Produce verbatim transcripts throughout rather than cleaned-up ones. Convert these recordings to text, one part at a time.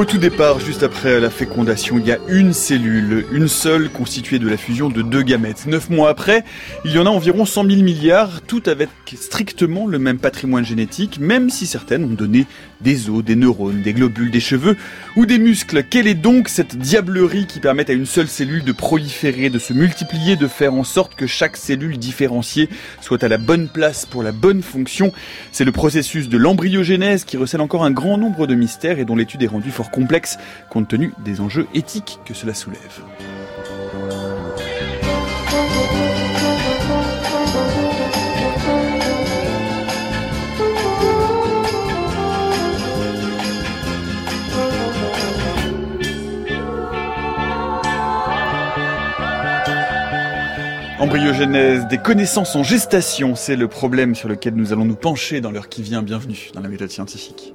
Au tout départ, juste après la fécondation, il y a une cellule, une seule, constituée de la fusion de deux gamètes. Neuf mois après, il y en a environ cent mille milliards, toutes avec strictement le même patrimoine génétique, même si certaines ont donné des os, des neurones, des globules, des cheveux ou des muscles. Quelle est donc cette diablerie qui permet à une seule cellule de proliférer, de se multiplier, de faire en sorte que chaque cellule différenciée soit à la bonne place pour la bonne fonction? C'est le processus de l'embryogenèse qui recèle encore un grand nombre de mystères et dont l'étude est rendue fort complexe compte tenu des enjeux éthiques que cela soulève. Embryogenèse, des connaissances en gestation, c'est le problème sur lequel nous allons nous pencher dans l'heure qui vient. Bienvenue dans la méthode scientifique.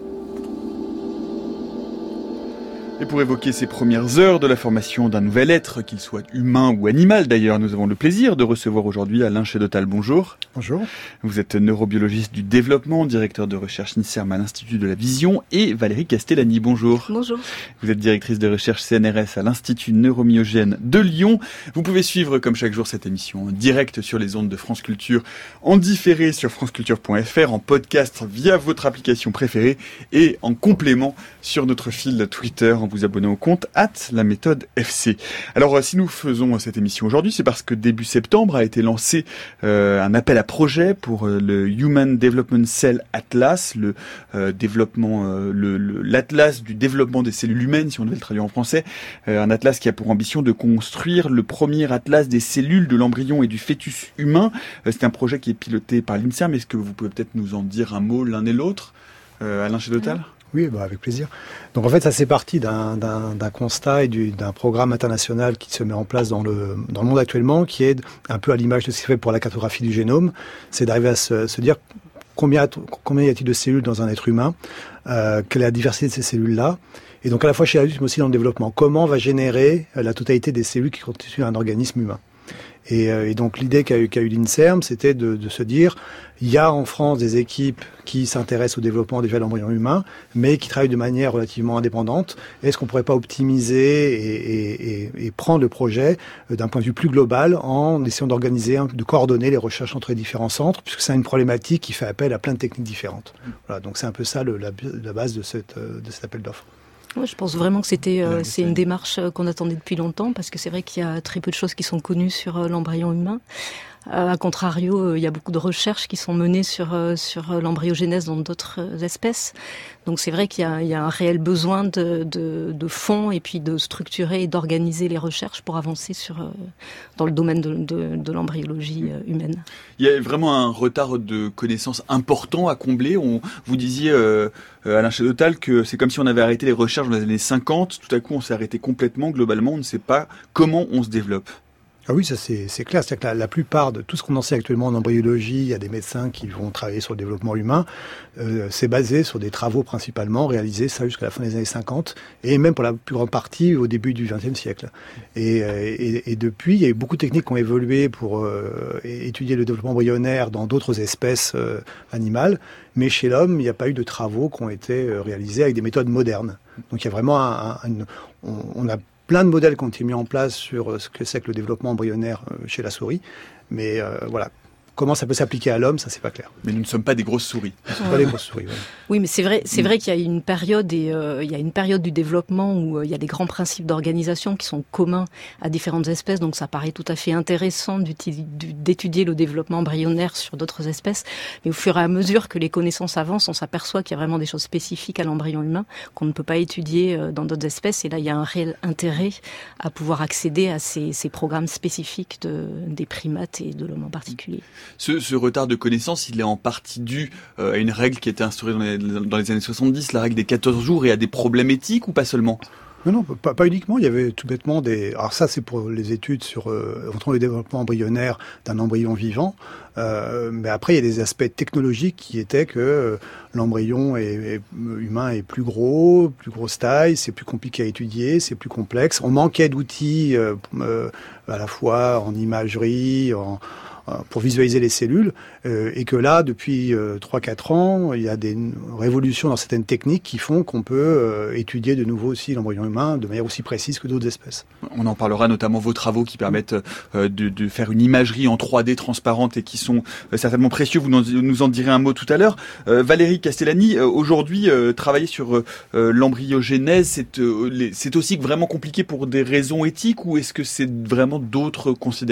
Et pour évoquer ces premières heures de la formation d'un nouvel être, qu'il soit humain ou animal d'ailleurs, nous avons le plaisir de recevoir aujourd'hui Alain Chedotal. Bonjour. Bonjour. Vous êtes neurobiologiste du développement, directeur de recherche NICERM à l'Institut de la Vision, et Valérie Castellani. Bonjour. Bonjour. Vous êtes directrice de recherche C N R S à l'Institut neuromyogène de Lyon. Vous pouvez suivre comme chaque jour cette émission en direct sur les ondes de France Culture, en différé sur franceculture point f r, en podcast via votre application préférée et en complément sur notre fil Twitter en vous abonnant au compte arobase la méthode F C. Alors si nous faisons cette émission aujourd'hui, c'est parce que début septembre a été lancé euh, un appel à projet pour euh, le Human Development Cell Atlas, le euh, développement, euh, le, le, l'atlas du développement des cellules humaines, si on devait le traduire en français, euh, un atlas qui a pour ambition de construire le premier atlas des cellules de l'embryon et du fœtus humain. Euh, c'est un projet qui est piloté par l'INSERM. Est-ce que vous pouvez peut-être nous en dire un mot l'un et l'autre, euh, Alain Chedotal? Oui, bah avec plaisir. Donc en fait, ça c'est parti d'un, d'un, d'un constat et du, d'un programme international qui se met en place dans le, dans le monde actuellement, qui est un peu à l'image de ce qui se fait pour la cartographie du génome. C'est d'arriver à se, se dire combien, combien y a-t-il de cellules dans un être humain, euh, quelle est la diversité de ces cellules-là. Et donc à la fois chez l'adulte, mais aussi dans le développement. Comment on va générer la totalité des cellules qui constituent un organisme humain. Et, euh, et donc l'idée qu'a eu, qu'a eu l'INSERM, c'était de, de se dire, il y a en France des équipes qui s'intéressent au développement déjà de l'embryon humain, mais qui travaillent de manière relativement indépendante. Est-ce qu'on pourrait pas optimiser et, et, et, et prendre le projet d'un point de vue plus global en essayant d'organiser, de coordonner les recherches entre les différents centres, puisque c'est une problématique qui fait appel à plein de techniques différentes. Voilà, donc c'est un peu ça le, la, la base de, cette, de cet appel d'offres. Ouais, je pense vraiment que c'était euh, c'est une démarche qu'on attendait depuis longtemps, parce que c'est vrai qu'il y a très peu de choses qui sont connues sur euh, l'embryon humain. Euh, à contrario, euh, il y a beaucoup de recherches qui sont menées sur euh, sur l'embryogenèse dans d'autres euh, espèces. Donc c'est vrai qu'il y a, il y a un réel besoin de, de, de fonds et puis de structurer et d'organiser les recherches pour avancer sur euh, dans le domaine de, de, de l'embryologie euh, humaine. Il y a vraiment un retard de connaissances important à combler. On, vous disiez, euh, Alain Chedotal, que c'est comme si on avait arrêté les recherches dans les années cinquante. Tout à coup, on s'est arrêté complètement. Globalement, on ne sait pas comment on se développe. Ah oui, ça c'est, c'est clair. C'est-à-dire que la, la plupart de tout ce qu'on en sait actuellement en embryologie, il y a des médecins qui vont travailler sur le développement humain. Euh, c'est basé sur des travaux principalement réalisés ça jusqu'à la fin des années cinquante et même pour la plus grande partie au début du vingtième siècle. Et, et, et depuis, il y a eu beaucoup de techniques qui ont évolué pour euh, étudier le développement embryonnaire dans d'autres espèces euh, animales. Mais chez l'homme, il n'y a pas eu de travaux qui ont été réalisés avec des méthodes modernes. Donc il y a vraiment un, un, un on, on a plein de modèles qui ont été mis en place sur ce que c'est que le développement embryonnaire chez la souris. Mais euh, voilà, comment ça peut s'appliquer à l'homme, ça c'est pas clair. Mais nous ne sommes pas des grosses souris. Nous ne sommes pas des grosses souris, oui. Oui, mais c'est vrai, c'est vrai qu'il y a une période et euh, il y a une période du développement où euh, il y a des grands principes d'organisation qui sont communs à différentes espèces. Donc ça paraît tout à fait intéressant d'étudier le développement embryonnaire sur d'autres espèces. Mais au fur et à mesure que les connaissances avancent, on s'aperçoit qu'il y a vraiment des choses spécifiques à l'embryon humain qu'on ne peut pas étudier euh, dans d'autres espèces. Et là, il y a un réel intérêt à pouvoir accéder à ces, ces programmes spécifiques de, des primates et de l'homme en particulier. Ce, ce retard de connaissance, il est en partie dû euh, à une règle qui a été instaurée dans les, dans les années soixante-dix, la règle des quatorze jours, et à des problèmes éthiques ou pas seulement ? Non, non, pas, pas uniquement. Il y avait tout bêtement des... Alors ça, c'est pour les études sur euh, le développement embryonnaire d'un embryon vivant. Euh, mais après, il y a des aspects technologiques qui étaient que euh, l'embryon est, est, humain est plus gros, plus grosse taille, c'est plus compliqué à étudier, c'est plus complexe. On manquait d'outils euh, euh, à la fois en imagerie, en pour visualiser les cellules, euh, et que là, depuis euh, trois quatre ans, il y a des révolutions dans certaines techniques qui font qu'on peut euh, étudier de nouveau aussi l'embryon humain de manière aussi précise que d'autres espèces. On en parlera notamment vos travaux qui permettent euh, de, de faire une imagerie en trois D transparente et qui sont euh, certainement précieux. Vous nous en direz un mot tout à l'heure. Euh, Valérie Castellani, euh, aujourd'hui, euh, travailler sur euh, l'embryogénèse, c'est, euh, les, c'est aussi vraiment compliqué pour des raisons éthiques ou est-ce que c'est vraiment d'autres considérations ?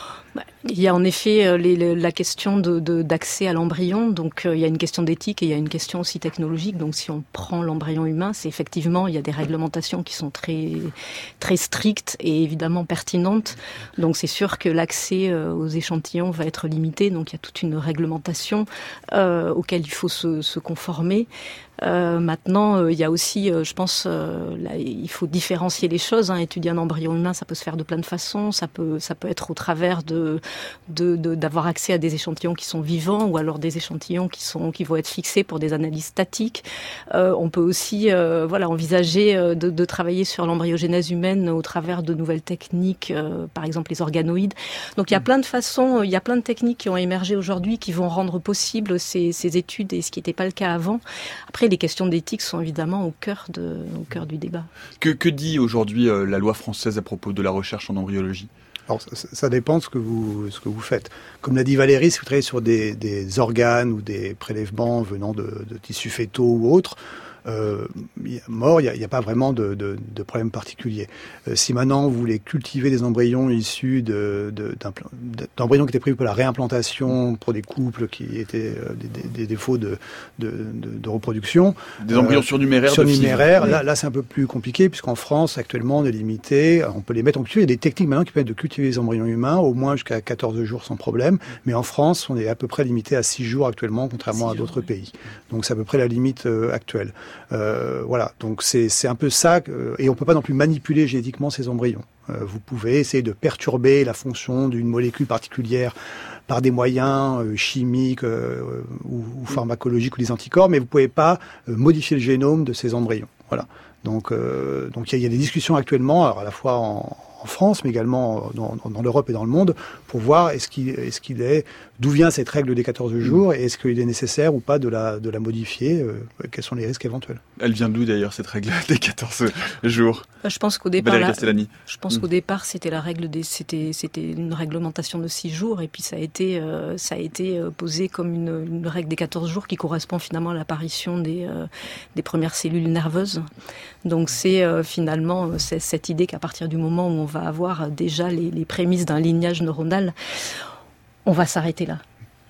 Il y a en effet euh, les, les, la question de, de, d'accès à l'embryon, donc euh, il y a une question d'éthique et il y a une question aussi technologique. Donc si on prend l'embryon humain, c'est effectivement, il y a des réglementations qui sont très très strictes et évidemment pertinentes. Donc c'est sûr que l'accès euh, aux échantillons va être limité, donc il y a toute une réglementation euh, auquel il faut se, se conformer. Euh, maintenant, euh, il y a aussi, euh, je pense, euh, là, il faut différencier les choses. Hein. Étudier un embryon humain, ça peut se faire de plein de façons. Ça peut, ça peut être au travers de, de, de, d'avoir accès à des échantillons qui sont vivants, ou alors des échantillons qui sont, qui vont être fixés pour des analyses statiques. Euh, on peut aussi, euh, voilà, envisager de, de travailler sur l'embryogénèse humaine au travers de nouvelles techniques, euh, par exemple les organoïdes. Donc il y a plein de façons, il y a plein de techniques qui ont émergé aujourd'hui qui vont rendre possible ces, ces études, et ce qui n'était pas le cas avant. Après, les questions d'éthique sont évidemment au cœur, de, au cœur du débat. Que, que dit aujourd'hui euh, la loi française à propos de la recherche en embryologie ? Alors, ça, ça dépend de ce que vous, ce que vous faites. Comme l'a dit Valérie, si vous travaillez sur des, des organes ou des prélèvements venant de, de tissus fétaux ou autres, Euh, mort, il n'y a, a pas vraiment de, de, de problème particulier. Euh, si maintenant vous voulez cultiver des embryons issus de, de, d'embryons qui étaient prévus pour la réimplantation, pour des couples qui étaient euh, des, des, des défauts de, de, de, de reproduction, des embryons euh, surnuméraires, surnuméraires, là, là c'est un peu plus compliqué puisqu'en France actuellement on est limité, on peut les mettre en culture. Il y a des techniques maintenant qui permettent de cultiver les embryons humains au moins jusqu'à quatorze jours sans problème, mais en France on est à peu près limité à six jours actuellement, contrairement à d'autres jours, pays. Donc c'est à peu près la limite euh, actuelle. Euh, voilà, donc c'est, c'est un peu ça, euh, et on peut pas non plus manipuler génétiquement ces embryons. Euh, vous pouvez essayer de perturber la fonction d'une molécule particulière par des moyens euh, chimiques euh, ou, ou pharmacologiques ou des anticorps, mais vous pouvez pas euh, modifier le génome de ces embryons. Voilà. Donc, euh, donc il y, y a des discussions actuellement, alors à la fois en, en France, mais également dans, dans, dans l'Europe et dans le monde, pour voir est-ce qu'il, est-ce qu'il est, d'où vient cette règle des quatorze jours, et est-ce qu'il est nécessaire ou pas de la, de la modifier, euh, quels sont les risques éventuels. Elle vient d'où d'ailleurs cette règle des quatorze jours ? Je pense qu'au départ, la, je pense qu'au départ, c'était la règle des, c'était, c'était une réglementation de six jours, et puis ça a été, euh, ça a été posé comme une, une règle des quatorze jours qui correspond finalement à l'apparition des, euh, des premières cellules nerveuses. Donc c'est euh, finalement c'est cette idée qu'à partir du moment où on va avoir déjà les, les prémices d'un lignage neuronal, on va s'arrêter là.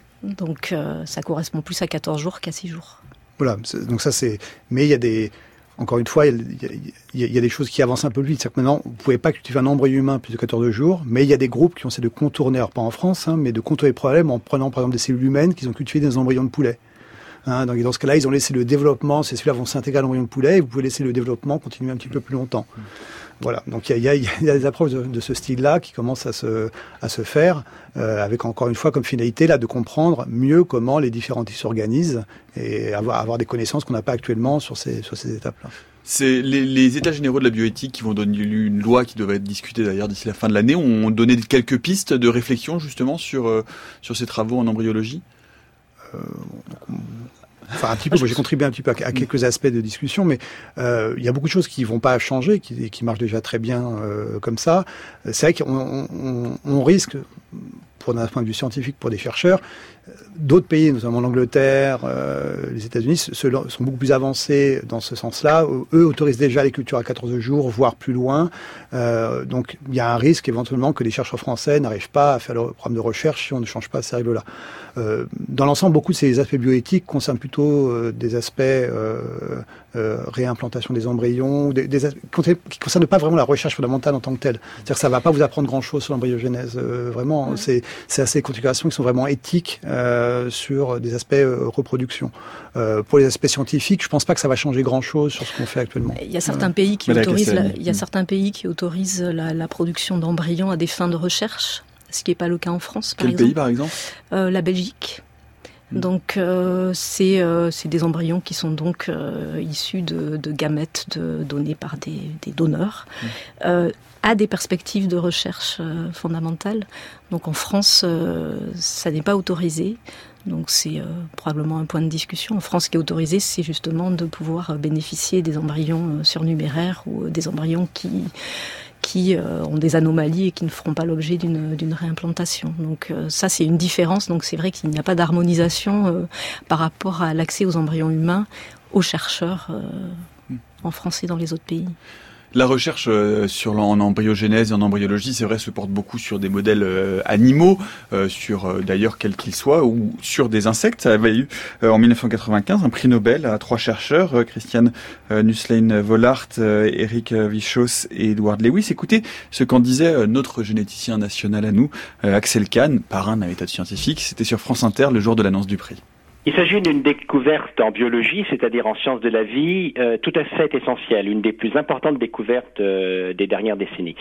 Donc euh, ça correspond plus à quatorze jours qu'à six jours. Voilà, donc ça c'est... Mais il y a des... Encore une fois, il y, a, il y a des choses qui avancent un peu plus vite. C'est-à-dire que maintenant, vous ne pouvez pas cultiver un embryon humain plus de quatorze jours, mais il y a des groupes qui ont essayé de contourner, alors pas en France, hein, mais de contourner le problème en prenant par exemple des cellules humaines qu'ils ont cultivées des embryons de poulet. Hein, donc dans ce cas-là, ils ont laissé le développement, ces cellules-là vont s'intégrer à l'embryon de poulet, et vous pouvez laisser le développement continuer un petit peu plus longtemps. Voilà, donc il y a, il y a, il y a des approches de, de ce style-là qui commencent à se, à se faire, euh, avec encore une fois comme finalité là de comprendre mieux comment les différents tissus s'organisent et avoir, avoir des connaissances qu'on n'a pas actuellement sur ces, sur ces étapes-là. C'est les, les états généraux de la bioéthique qui vont donner une loi qui devrait être discutée d'ailleurs d'ici la fin de l'année. On donné quelques pistes de réflexion justement sur, euh, sur ces travaux en embryologie. Euh, Enfin, un petit peu, moi, j'ai contribué un petit peu à, à quelques aspects de discussion, mais euh, il y a beaucoup de choses qui vont pas changer, qui, qui marchent déjà très bien euh, comme ça. C'est vrai qu'on on, on risque, pour d'un point de vue scientifique, pour des chercheurs, d'autres pays, notamment l'Angleterre, euh, les États-Unis, sont beaucoup plus avancés dans ce sens-là. Eux autorisent déjà les cultures à quatorze jours, voire plus loin. Euh, donc, il y a un risque éventuellement que les chercheurs français n'arrivent pas à faire leur programme de recherche si on ne change pas ces règles-là. Euh, dans l'ensemble, beaucoup de ces aspects bioéthiques concernent plutôt euh, des aspects euh, euh, réimplantation des embryons, des, des, qui ne concernent pas vraiment la recherche fondamentale en tant que telle. C'est-à-dire que ça ne va pas vous apprendre grand-chose sur l'embryogénèse. Euh, vraiment, ouais. c'est, c'est assez des configurations qui sont vraiment éthiques. Euh, sur des aspects euh, reproduction. Euh, pour les aspects scientifiques, je pense pas que ça va changer grand-chose sur ce qu'on fait actuellement. Il y a certains euh, pays qui autorisent, la, il y a certains pays qui autorisent la, la production d'embryons à des fins de recherche, ce qui n'est pas le cas en France. Par Quel exemple. pays, par exemple ? euh, La Belgique. Donc euh, c'est euh, c'est des embryons qui sont donc euh, issus de, de gamètes de, donnés par des, des donneurs mmh. euh, à des perspectives de recherche euh, fondamentales. Donc en France, euh, ça n'est pas autorisé. Donc c'est euh, probablement un point de discussion. En France, ce qui est autorisé, c'est justement de pouvoir bénéficier des embryons euh, surnuméraires ou euh, des embryons qui qui euh, ont des anomalies et qui ne feront pas l'objet d'une, d'une réimplantation. Donc euh, ça, c'est une différence. Donc c'est vrai qu'il n'y a pas d'harmonisation euh, par rapport à l'accès aux embryons humains aux chercheurs euh, en France et dans les autres pays. La recherche euh, sur en embryogénèse et en embryologie, c'est vrai, se porte beaucoup sur des modèles euh, animaux, euh, sur euh, d'ailleurs quels qu'ils soient, ou sur des insectes. Ça avait eu euh, en dix-neuf cent quatre-vingt-quinze un prix Nobel à trois chercheurs, euh, Christiane euh, Nusslein-Vollard, euh, Eric Wischhaus et Edward Lewis. Écoutez ce qu'en disait euh, notre généticien national à nous, euh, Axel Kahn, parrain d'un méthode scientifique. C'était sur France Inter le jour de l'annonce du prix. Il s'agit d'une découverte en biologie, c'est-à-dire en sciences de la vie, euh, tout à fait essentielle, une des plus importantes découvertes euh, des dernières décennies.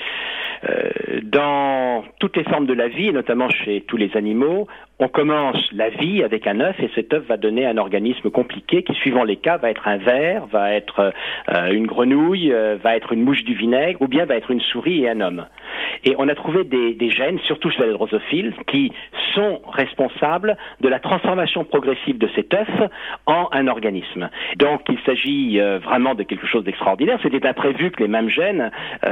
Euh, dans toutes les formes de la vie, et notamment chez tous les animaux, on commence la vie avec un œuf et cet œuf va donner un organisme compliqué qui, suivant les cas, va être un ver, va être euh, une grenouille, euh, va être une mouche du vinaigre ou bien va être une souris et un homme. Et on a trouvé des, des gènes, surtout chez les drosophiles, qui sont responsables de la transformation progressive de cet œuf en un organisme. Donc il s'agit euh, vraiment de quelque chose d'extraordinaire. C'était imprévu que les mêmes gènes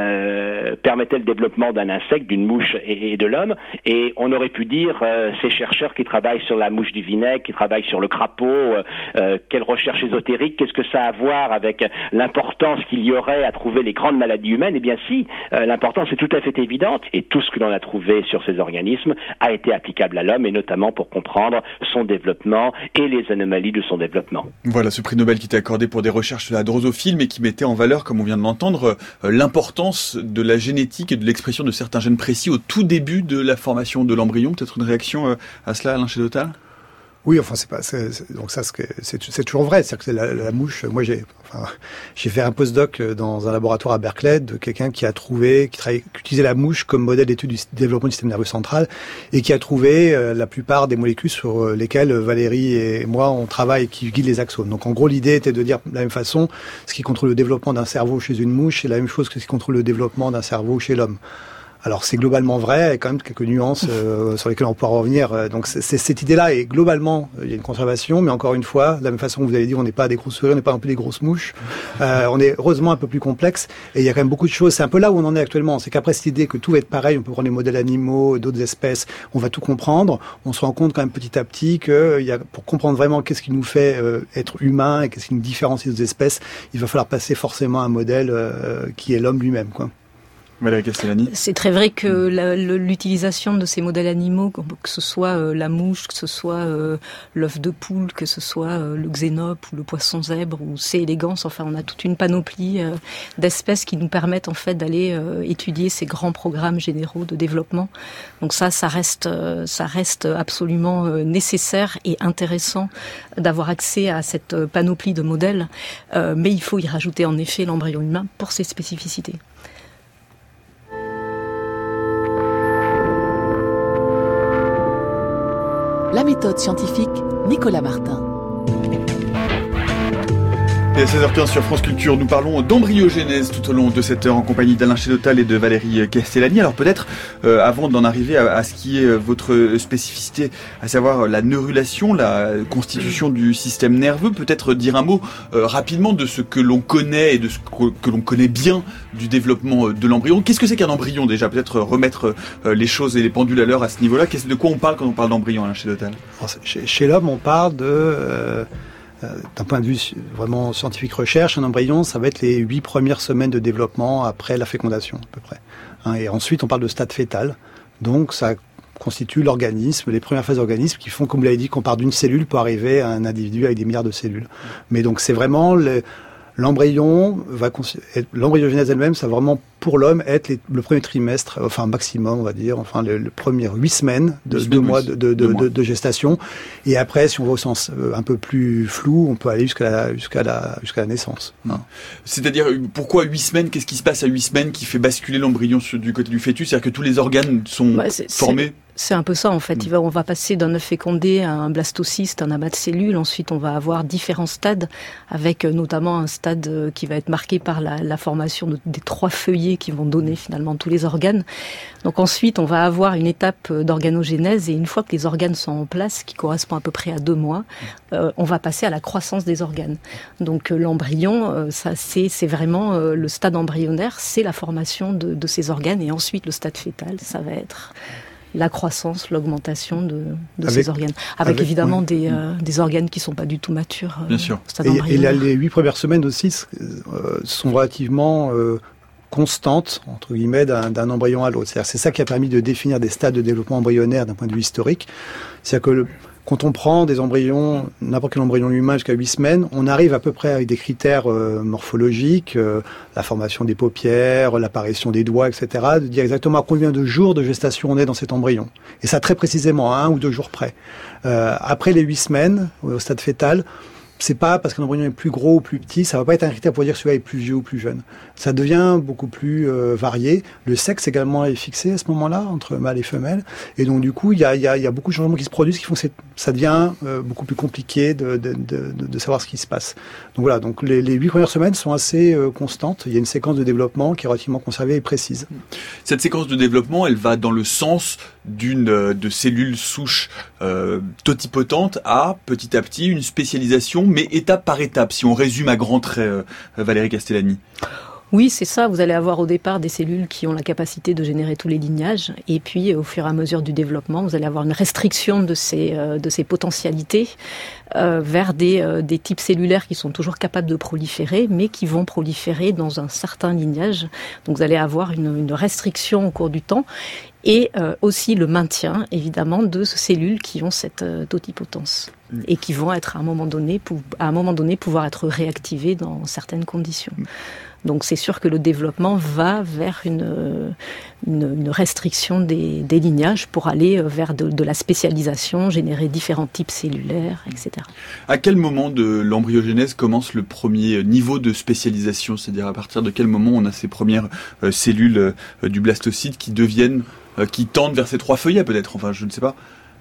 euh, permettaient le développement d'un insecte, d'une mouche et, et de l'homme. Et on aurait pu dire euh, ces chercheurs qui travaillent sur la mouche du vinaigre, qui travaillent sur le crapaud, euh, euh, quelle recherche ésotérique, qu'est-ce que ça a à voir avec l'importance qu'il y aurait à trouver les grandes maladies humaines? Eh bien si, euh, l'importance est tout à fait évidente et tout ce que l'on a trouvé sur ces organismes a été applicable à l'homme et notamment pour comprendre son développement et les anomalies de son développement. Voilà, ce prix Nobel qui était accordé pour des recherches sur la drosophile mais qui mettait en valeur, comme on vient de l'entendre, euh, l'importance de la génétique et de l'expression de certains gènes précis au tout début de la formation de l'embryon. Peut-être une réaction euh, à cela, Alain Chédotal ? Oui, enfin c'est pas c'est, c'est, donc ça c'est, c'est, c'est toujours vrai, c'est-à-dire que c'est la, la mouche. Moi j'ai enfin j'ai fait un postdoc dans un laboratoire à Berkeley de quelqu'un qui a trouvé qui, qui utilisait la mouche comme modèle d'étude du développement du système nerveux central et qui a trouvé euh, la plupart des molécules sur lesquelles Valérie et moi on travaille et qui guident les axones. Donc en gros l'idée était de dire de la même façon, ce qui contrôle le développement d'un cerveau chez une mouche, c'est la même chose que ce qui contrôle le développement d'un cerveau chez l'homme. Alors c'est globalement vrai, avec quand même quelques nuances euh, sur lesquelles on pourra revenir. Donc c'est, c'est cette idée-là, et globalement, il y a une conservation, mais encore une fois, de la même façon que vous avez dit, on n'est pas des grosses souris, on n'est pas non plus des grosses mouches. Euh, on est heureusement un peu plus complexe, et il y a quand même beaucoup de choses. C'est un peu là où on en est actuellement. C'est qu'après cette idée que tout va être pareil, on peut prendre des modèles animaux, d'autres espèces, on va tout comprendre. On se rend compte quand même petit à petit que il y a, pour comprendre vraiment qu'est-ce qui nous fait euh, être humain et qu'est-ce qui nous différencie des espèces, il va falloir passer forcément à un modèle euh, qui est l'homme lui-même, quoi. Valérie Castellani. C'est très vrai que la, le, l'utilisation de ces modèles animaux, que ce soit euh, la mouche, que ce soit euh, l'œuf de poule, que ce soit euh, le xénope ou le poisson zèbre ou C. elegans, enfin on a toute une panoplie euh, d'espèces qui nous permettent en fait d'aller euh, étudier ces grands programmes généraux de développement. Donc ça, ça reste, euh, ça reste absolument euh, nécessaire et intéressant d'avoir accès à cette euh, panoplie de modèles, euh, mais il faut y rajouter en effet l'embryon humain pour ses spécificités. La méthode scientifique, Nicolas Martin. Et à seize heures quinze sur France Culture, nous parlons d'embryogénèse tout au long de cette heure en compagnie d'Alain Chédotal et de Valérie Castellani. Alors peut-être, euh, avant d'en arriver à, à ce qui est votre spécificité, à savoir la neurulation, la constitution du système nerveux, peut-être dire un mot euh, rapidement de ce que l'on connaît et de ce que, que l'on connaît bien du développement de l'embryon. Qu'est-ce que c'est qu'un embryon déjà ? Peut-être remettre euh, les choses et les pendules à l'heure à ce niveau-là. Qu'est-ce, de quoi on parle quand on parle d'embryon, Alain Chédotal ? Chez, chez l'homme, on parle de... Euh Euh, d'un point de vue vraiment scientifique recherche, un embryon, ça va être les huit premières semaines de développement après la fécondation, à peu près. Hein, et ensuite, on parle de stade fœtal. Donc, ça constitue l'organisme, les premières phases d'organisme qui font, comme vous l'avez dit, qu'on part d'une cellule pour arriver à un individu avec des milliards de cellules. Mais donc, c'est vraiment... Le, L'embryon va l'embryogénèse elle-même, ça va vraiment pour l'homme être les, le premier trimestre, enfin maximum on va dire, enfin le, le premier huit semaines de deux mois de, de, de, de, de gestation. Et après, si on va au sens un peu plus flou, on peut aller jusqu'à la, jusqu'à la, jusqu'à la naissance. Hein. C'est-à-dire pourquoi huit semaines ? Qu'est-ce qui se passe à huit semaines qui fait basculer l'embryon du côté du fœtus ? C'est-à-dire que tous les organes sont bah, c'est, formés. c'est... C'est un peu ça en fait. Mmh. Il va, on va passer d'un œuf fécondé à un blastocyste, un amas de cellules. Ensuite, on va avoir différents stades, avec notamment un stade qui va être marqué par la, la formation de, des trois feuillets qui vont donner finalement tous les organes. Donc ensuite, on va avoir une étape d'organogénèse et une fois que les organes sont en place, qui correspond à peu près à deux mois, euh, on va passer à la croissance des organes. Donc euh, l'embryon, euh, ça c'est, c'est vraiment euh, le stade embryonnaire, c'est la formation de, de ces organes et ensuite le stade fœtal, ça va être la croissance, l'augmentation de, de avec, ces organes. Avec, avec évidemment oui. des, euh, des organes qui ne sont pas du tout matures. Euh, Bien sûr. Au stade et, embryonnaire. Et là, les huit premières semaines aussi euh, sont relativement euh, constantes, entre guillemets, d'un, d'un embryon à l'autre. C'est-à-dire, c'est ça qui a permis de définir des stades de développement embryonnaire d'un point de vue historique. C'est-à-dire que le, quand on prend des embryons, n'importe quel embryon humain jusqu'à huit semaines, on arrive à peu près avec des critères euh, morphologiques, euh, la formation des paupières, l'apparition des doigts, et cetera, de dire exactement à combien de jours de gestation on est dans cet embryon. Et ça très précisément, à un ou deux jours près. Euh, après les huit semaines, au stade fœtal, c'est pas parce qu'un embryon est plus gros ou plus petit, ça va pas être un critère pour dire que celui-là est plus vieux ou plus jeune. Ça devient beaucoup plus euh, varié. Le sexe également est fixé à ce moment-là, entre mâle et femelle. Et donc, du coup, il y a, y, a, y a beaucoup de changements qui se produisent qui font que c'est, ça devient euh, beaucoup plus compliqué de, de, de, de, de savoir ce qui se passe. Donc voilà, donc les, les huit premières semaines sont assez euh, constantes. Il y a une séquence de développement qui est relativement conservée et précise. Cette séquence de développement, elle va dans le sens d'une euh, de cellules souches euh, totipotentes à, petit à petit, une spécialisation, mais étape par étape, si on résume à grands traits, euh, Valérie Castellani. Oui, c'est ça. Vous allez avoir au départ des cellules qui ont la capacité de générer tous les lignages. Et puis, au fur et à mesure du développement, vous allez avoir une restriction de ces, euh, de ces potentialités euh, vers des, euh, des types cellulaires qui sont toujours capables de proliférer, mais qui vont proliférer dans un certain lignage. Donc, vous allez avoir une, une restriction au cours du temps. Et euh, aussi le maintien, évidemment, de ces cellules qui ont cette euh, totipotence mmh. et qui vont être, à un moment donné, pour, à un moment donné, pouvoir être réactivées dans certaines conditions. Mmh. Donc c'est sûr que le développement va vers une, une, une restriction des, des lignages pour aller vers de, de la spécialisation, générer différents types cellulaires, et cetera. À quel moment de l'embryogénèse commence le premier niveau de spécialisation ? C'est-à-dire à partir de quel moment on a ces premières euh, cellules euh, du blastocyte qui deviennent, euh, qui tendent vers ces trois feuillets peut-être, enfin je ne sais pas.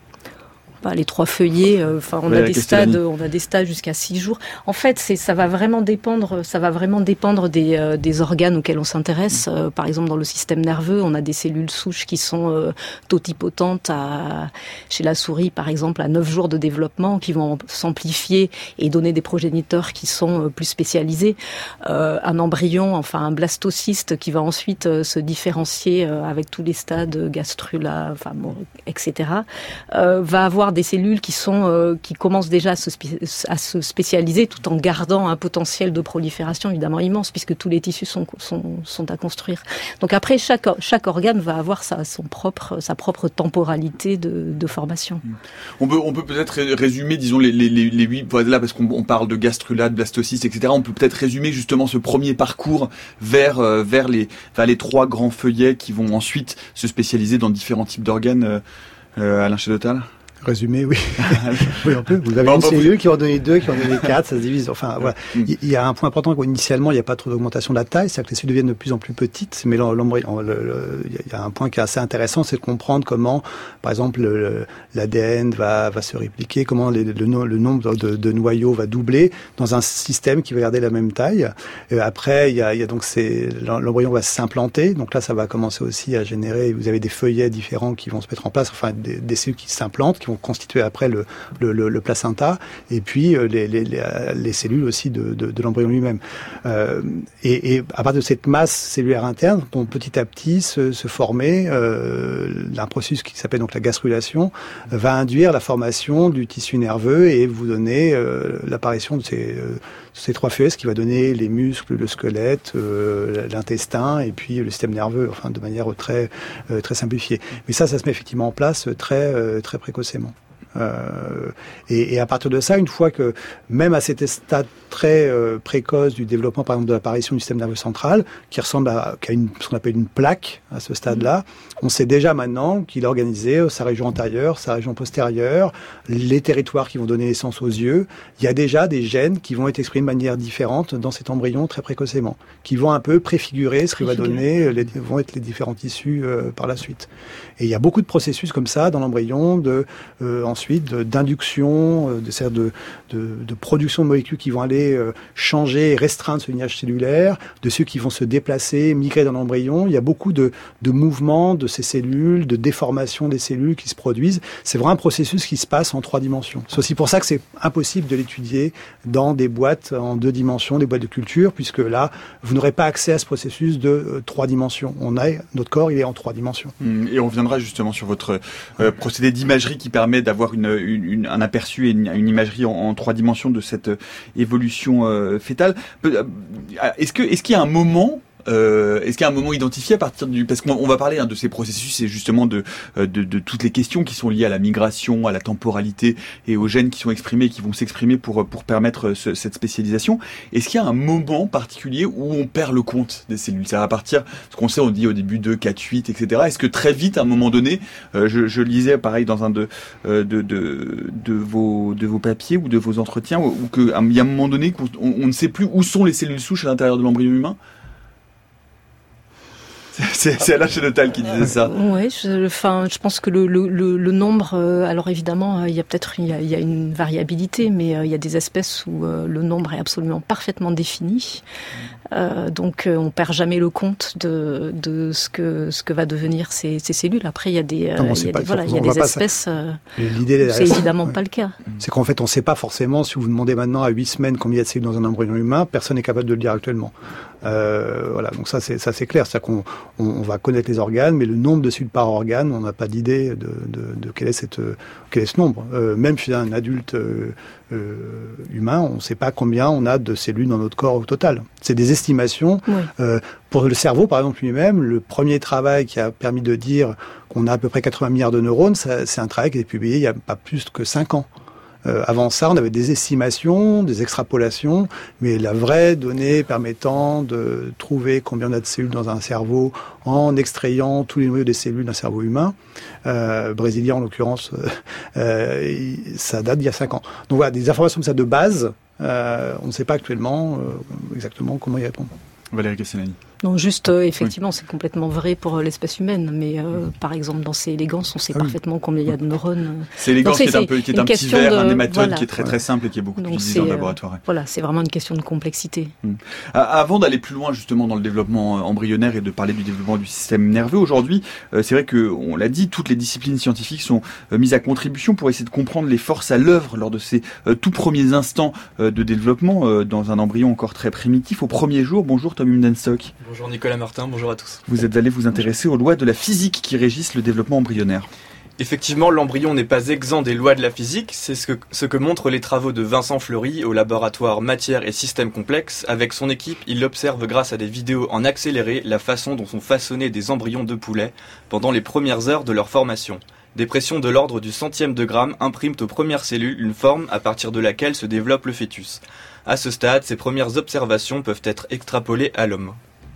Bah, les trois feuillets, enfin, euh, on, a des stades, on a des stades jusqu'à six jours. En fait, c'est, ça va vraiment dépendre, ça va vraiment dépendre des, euh, des organes auxquels on s'intéresse. Euh, par exemple, dans le système nerveux, on a des cellules souches qui sont euh, totipotentes à, chez la souris, par exemple, à neuf jours de développement, qui vont s'amplifier et donner des progéniteurs qui sont euh, plus spécialisés. Euh, un embryon, enfin un blastocyste, qui va ensuite euh, se différencier euh, avec tous les stades gastrula, enfin bon, et cetera. Euh, va avoir des cellules qui sont euh, qui commencent déjà à se, spé- à se spécialiser tout en gardant un potentiel de prolifération évidemment immense puisque tous les tissus sont sont, sont à construire. Donc après chaque chaque organe va avoir sa son propre sa propre temporalité de, de formation. On peut on peut peut-être résumer disons les les les huit voilà parce qu'on on parle de gastrula, de blastocyste et cetera. On peut peut-être résumer justement ce premier parcours vers euh, vers les vers les trois grands feuillets qui vont ensuite se spécialiser dans différents types d'organes. Euh, euh, Alain Chadotal. Résumé, oui. Oui, on peut. Vous avez bon, une cellule vous... qui en donné deux, qui en donné quatre, ça se divise. Enfin, voilà. Il y a un point important qu'initialement, il n'y a pas trop d'augmentation de la taille, c'est-à-dire que les cellules deviennent de plus en plus petites. Mais l'embryon, le, le, il y a un point qui est assez intéressant, c'est de comprendre comment, par exemple, le, l'A D N va, va se répliquer, comment les, le, le nombre de, de noyaux va doubler dans un système qui va garder la même taille. Et après, il y a, il y a donc c'est, l'embryon va s'implanter. Donc là, ça va commencer aussi à générer, vous avez des feuillets différents qui vont se mettre en place, enfin, des, des cellules qui s'implantent, qui vont constituer après le, le, le, le placenta et puis euh, les, les, les, les cellules aussi de, de, de l'embryon lui-même. Euh, et, et à partir de cette masse cellulaire interne, vont petit à petit se, se former euh, un processus qui s'appelle donc la gastrulation, euh, va induire la formation du tissu nerveux et vous donner euh, l'apparition de ces, euh, ces trois feuillets, ce qui va donner les muscles, le squelette, euh, l'intestin et puis le système nerveux, enfin de manière très, euh, très simplifiée. Mais ça, ça se met effectivement en place très, euh, très précocement. Euh, et, et à partir de ça, une fois que, même à cet stade très euh, précoce du développement, par exemple, de l'apparition du système nerveux central, qui ressemble à, qui a une, ce qu'on appelle une plaque à ce stade-là, on sait déjà maintenant qu'il a organisé sa région antérieure, sa région postérieure, les territoires qui vont donner naissance aux yeux. Il y a déjà des gènes qui vont être exprimés de manière différente dans cet embryon très précocement, qui vont un peu préfigurer ce que va donner, les, vont être les différents tissus euh, par la suite. Et il y a beaucoup de processus comme ça dans l'embryon, de euh, ensuite de, d'induction, euh, de, de, de, de production de molécules qui vont aller euh, changer et restreindre ce lignage cellulaire, de ceux qui vont se déplacer, migrer dans l'embryon. Il y a beaucoup de, de mouvements de ces cellules, de déformation des cellules qui se produisent. C'est vraiment un processus qui se passe en trois dimensions. C'est aussi pour ça que c'est impossible de l'étudier dans des boîtes en deux dimensions, des boîtes de culture, puisque là, vous n'aurez pas accès à ce processus de euh, trois dimensions. On a, notre corps, il est en trois dimensions. Et on viendra justement sur votre euh, procédé d'imagerie qui permet d'avoir une, une, une, un aperçu et une, une imagerie en, en trois dimensions de cette euh, évolution euh, fétale. Euh, est-ce que, est-ce qu'il y a un moment Euh, est-ce qu'il y a un moment identifié à partir du... Parce qu'on va parler hein, de ces processus et justement de, de, de toutes les questions qui sont liées à la migration, à la temporalité et aux gènes qui sont exprimés, qui vont s'exprimer pour, pour permettre ce, cette spécialisation. Est-ce qu'il y a un moment particulier où on perd le compte des cellules? C'est à partir, ce qu'on sait, on dit au début deux, quatre, huit, et cetera. Est-ce que très vite, à un moment donné, euh, je, je lisais pareil dans un de, de, de, de, vos, de vos papiers ou de vos entretiens, où, où que, il y a un moment donné qu'on on ne sait plus où sont les cellules souches à l'intérieur de l'embryon humain? C'est, c'est Alain Chénotal qui disait ça. Oui, je, enfin, je pense que le, le, le nombre, euh, alors évidemment, il y a peut-être il y a, il y a une variabilité, mais euh, il y a des espèces où euh, le nombre est absolument parfaitement défini. Euh, donc, euh, on perd jamais le compte de, de ce que ce que va devenir ces, ces cellules. Après, il y a des, euh, il y a des, voilà, il y a des espèces. Euh, L'idée, c'est évidemment ouais. pas le cas. C'est qu'en fait, on ne sait pas forcément. Si vous demandez maintenant à huit semaines combien il y a de cellules dans un embryon humain, personne n'est capable de le dire actuellement. Euh, voilà, donc ça c'est ça c'est clair, c'est qu'on on, on va connaître les organes, mais le nombre de cellules par organe, on n'a pas d'idée de, de, de quel est cette quel est ce nombre. Euh, même chez un adulte euh, euh, humain, on ne sait pas combien on a de cellules dans notre corps au total. C'est des estimations. Oui. Euh, pour le cerveau, par exemple lui-même, le premier travail qui a permis de dire qu'on a à peu près quatre-vingts milliards de neurones, ça, c'est un travail qui a été publié il y a pas plus que cinq ans. Euh, avant ça, on avait des estimations, des extrapolations, mais la vraie donnée permettant de trouver combien on a de cellules dans un cerveau en extrayant tous les noyaux des cellules d'un cerveau humain, euh, brésilien en l'occurrence, euh, ça date d'il y a cinq ans. Donc voilà, des informations comme ça de base, euh, on ne sait pas actuellement euh, exactement comment y répondre. Valérie Castelani. Non, juste, euh, effectivement, oui. C'est complètement vrai pour l'espèce humaine, mais euh, par exemple, dans C. elegans, on sait ah oui. parfaitement combien il y a de neurones. C. elegans, qui est un, peu, qui est un petit ver, de, un nématode voilà. qui est très très simple et qui est beaucoup Donc utilisé en euh, laboratoire. Ouais. Voilà, c'est vraiment une question de complexité. Hum. Avant d'aller plus loin justement dans le développement embryonnaire et de parler du développement du système nerveux, aujourd'hui, euh, c'est vrai que on l'a dit, toutes les disciplines scientifiques sont euh, mises à contribution pour essayer de comprendre les forces à l'œuvre lors de ces euh, tout premiers instants euh, de développement euh, dans un embryon encore très primitif, au premier jour. Bonjour Tom Humdenstock. Bonjour Nicolas Martin. Bonjour à tous. Vous êtes allé vous intéresser aux lois de la physique qui régissent le développement embryonnaire. Effectivement, l'embryon n'est pas exempt des lois de la physique, c'est ce que, ce que montrent les travaux de Vincent Fleury au laboratoire Matière et Systèmes Complexes. Avec son équipe, il observe grâce à des vidéos en accéléré la façon dont sont façonnés des embryons de poulet pendant les premières heures de leur formation. Des pressions de l'ordre du centième de gramme impriment aux premières cellules une forme à partir de laquelle se développe le fœtus. À ce stade, ces premières observations peuvent être extrapolées à l'homme.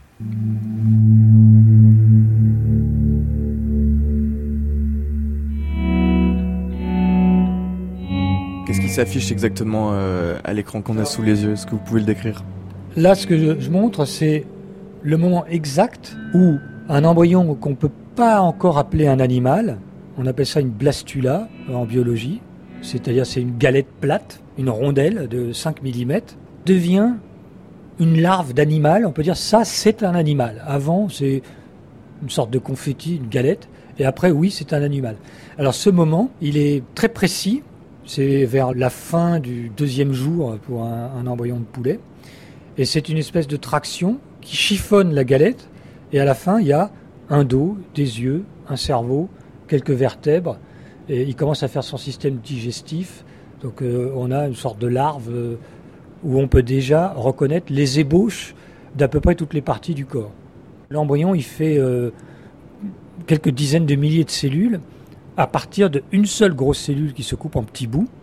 Qu'est-ce qui s'affiche exactement euh, à l'écran qu'on a sous les yeux? Est-ce que vous pouvez le décrire? Là, ce que je, je montre, c'est le moment exact où un embryon qu'on ne peut pas encore appeler un animal, on appelle ça une blastula en biologie, c'est-à-dire c'est une galette plate, une rondelle de cinq millimètres, devient une larve d'animal. On peut dire ça, c'est un animal. Avant, c'est une sorte de confetti, une galette, et après, oui, c'est un animal. Alors ce moment, il est très précis. C'est vers la fin du deuxième jour pour un, un embryon de poulet. Et c'est une espèce de traction qui chiffonne la galette. Et à la fin, il y a un dos, des yeux, un cerveau, quelques vertèbres. Et il commence à faire son système digestif. Donc euh, on a une sorte de larve euh, où on peut déjà reconnaître les ébauches d'à peu près toutes les parties du corps. L'embryon, il fait euh, quelques dizaines de milliers de cellules. à partir d'une seule grosse cellule qui se coupe en petits bouts.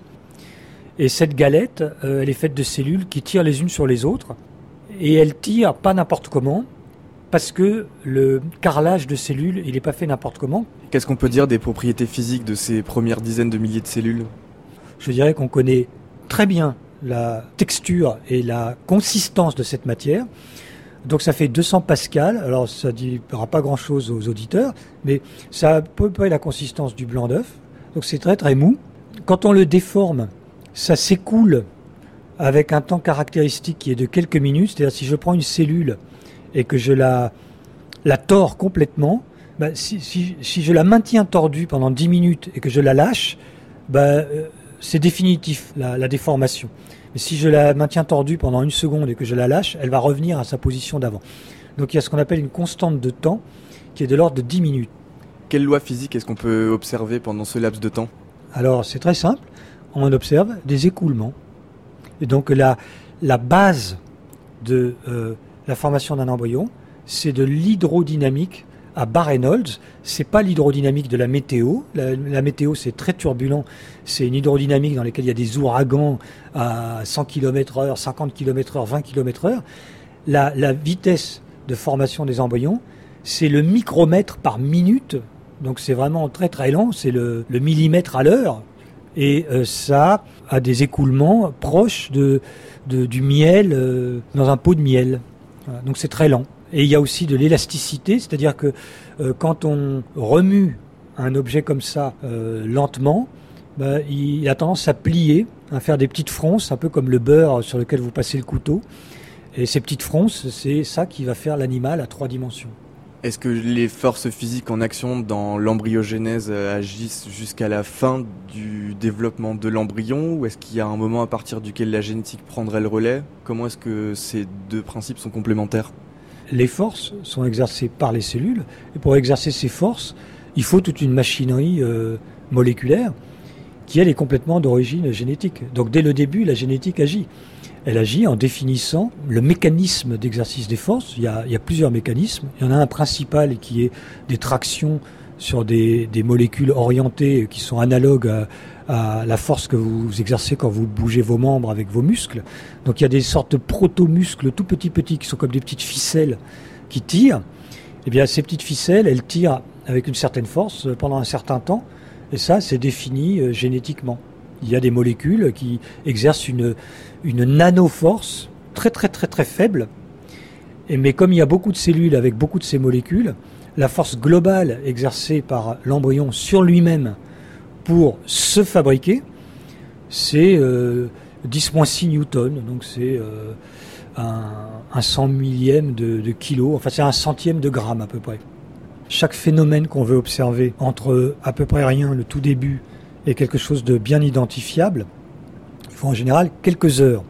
Et cette galette, euh, elle est faite de cellules qui tirent les unes sur les autres. Et elles tirent pas n'importe comment, parce que le carrelage de cellules, il n'est pas fait n'importe comment. Qu'est-ce qu'on peut dire des propriétés physiques de ces premières dizaines de milliers de cellules ? Je dirais qu'on connaît très bien la texture et la consistance de cette matière. Donc ça fait deux cents pascal, alors ça ne dira pas grand-chose aux auditeurs, mais ça a à peu près la consistance du blanc d'œuf, donc c'est très très mou. Quand on le déforme, ça s'écoule avec un temps caractéristique qui est de quelques minutes, c'est-à-dire si je prends une cellule et que je la, la tords complètement, bah, si, si, si je la maintiens tordue pendant dix minutes et que je la lâche, bah, euh, c'est définitif la, la déformation. Mais si je la maintiens tordue pendant une seconde et que je la lâche, elle va revenir à sa position d'avant. Donc il y a ce qu'on appelle une constante de temps qui est de l'ordre de dix minutes. Quelle loi physique est-ce qu'on peut observer pendant ce laps de temps ? Alors c'est très simple, on observe des écoulements. Et donc la, la base de euh, la formation d'un embryon, c'est de l'hydrodynamique à bas Reynolds. C'est pas l'hydrodynamique de la météo. La, la météo, c'est très turbulent. C'est une hydrodynamique dans laquelle il y a des ouragans à cent kilomètres heure, cinquante kilomètres heure, vingt kilomètres heure. La, la vitesse de formation des embryons, c'est le micromètre par minute. Donc c'est vraiment très très lent. C'est le, le millimètre à l'heure. Et euh, ça a des écoulements proches de, de, du miel euh, dans un pot de miel. Voilà. Donc c'est très lent. Et il y a aussi de l'élasticité, c'est-à-dire que euh, quand on remue un objet comme ça euh, lentement, bah, il a tendance à plier, à faire des petites fronces, un peu comme le beurre sur lequel vous passez le couteau. Et ces petites fronces, c'est ça qui va faire l'animal à trois dimensions. Est-ce que les forces physiques en action dans l'embryogenèse agissent jusqu'à la fin du développement de l'embryon, ou est-ce qu'il y a un moment à partir duquel la génétique prendrait le relais ? Comment est-ce que ces deux principes sont complémentaires ? Les forces sont exercées par les cellules, et pour exercer ces forces, il faut toute une machinerie euh, moléculaire qui, elle, est complètement d'origine génétique. Donc dès le début, la génétique agit. Elle agit en définissant le mécanisme d'exercice des forces. Il y a, il y a plusieurs mécanismes. Il y en a un principal qui est des tractions sur des, des molécules orientées qui sont analogues à, à la force que vous exercez quand vous bougez vos membres avec vos muscles. Donc il y a des sortes de proto-muscles tout petits petits qui sont comme des petites ficelles qui tirent. Et bien ces petites ficelles, elles tirent avec une certaine force pendant un certain temps. Et ça, c'est défini euh, génétiquement. Il y a des molécules qui exercent une, une nano-force très très très très faible. Et, mais comme il y a beaucoup de cellules avec beaucoup de ces molécules, la force globale exercée par l'embryon sur lui-même pour se fabriquer, c'est euh, dix moins six newtons. Donc c'est euh, un, un cent millième de, de kilo, enfin c'est un centième de gramme à peu près. Chaque phénomène qu'on veut observer entre à peu près rien, le tout début, et quelque chose de bien identifiable, il faut en général quelques heures.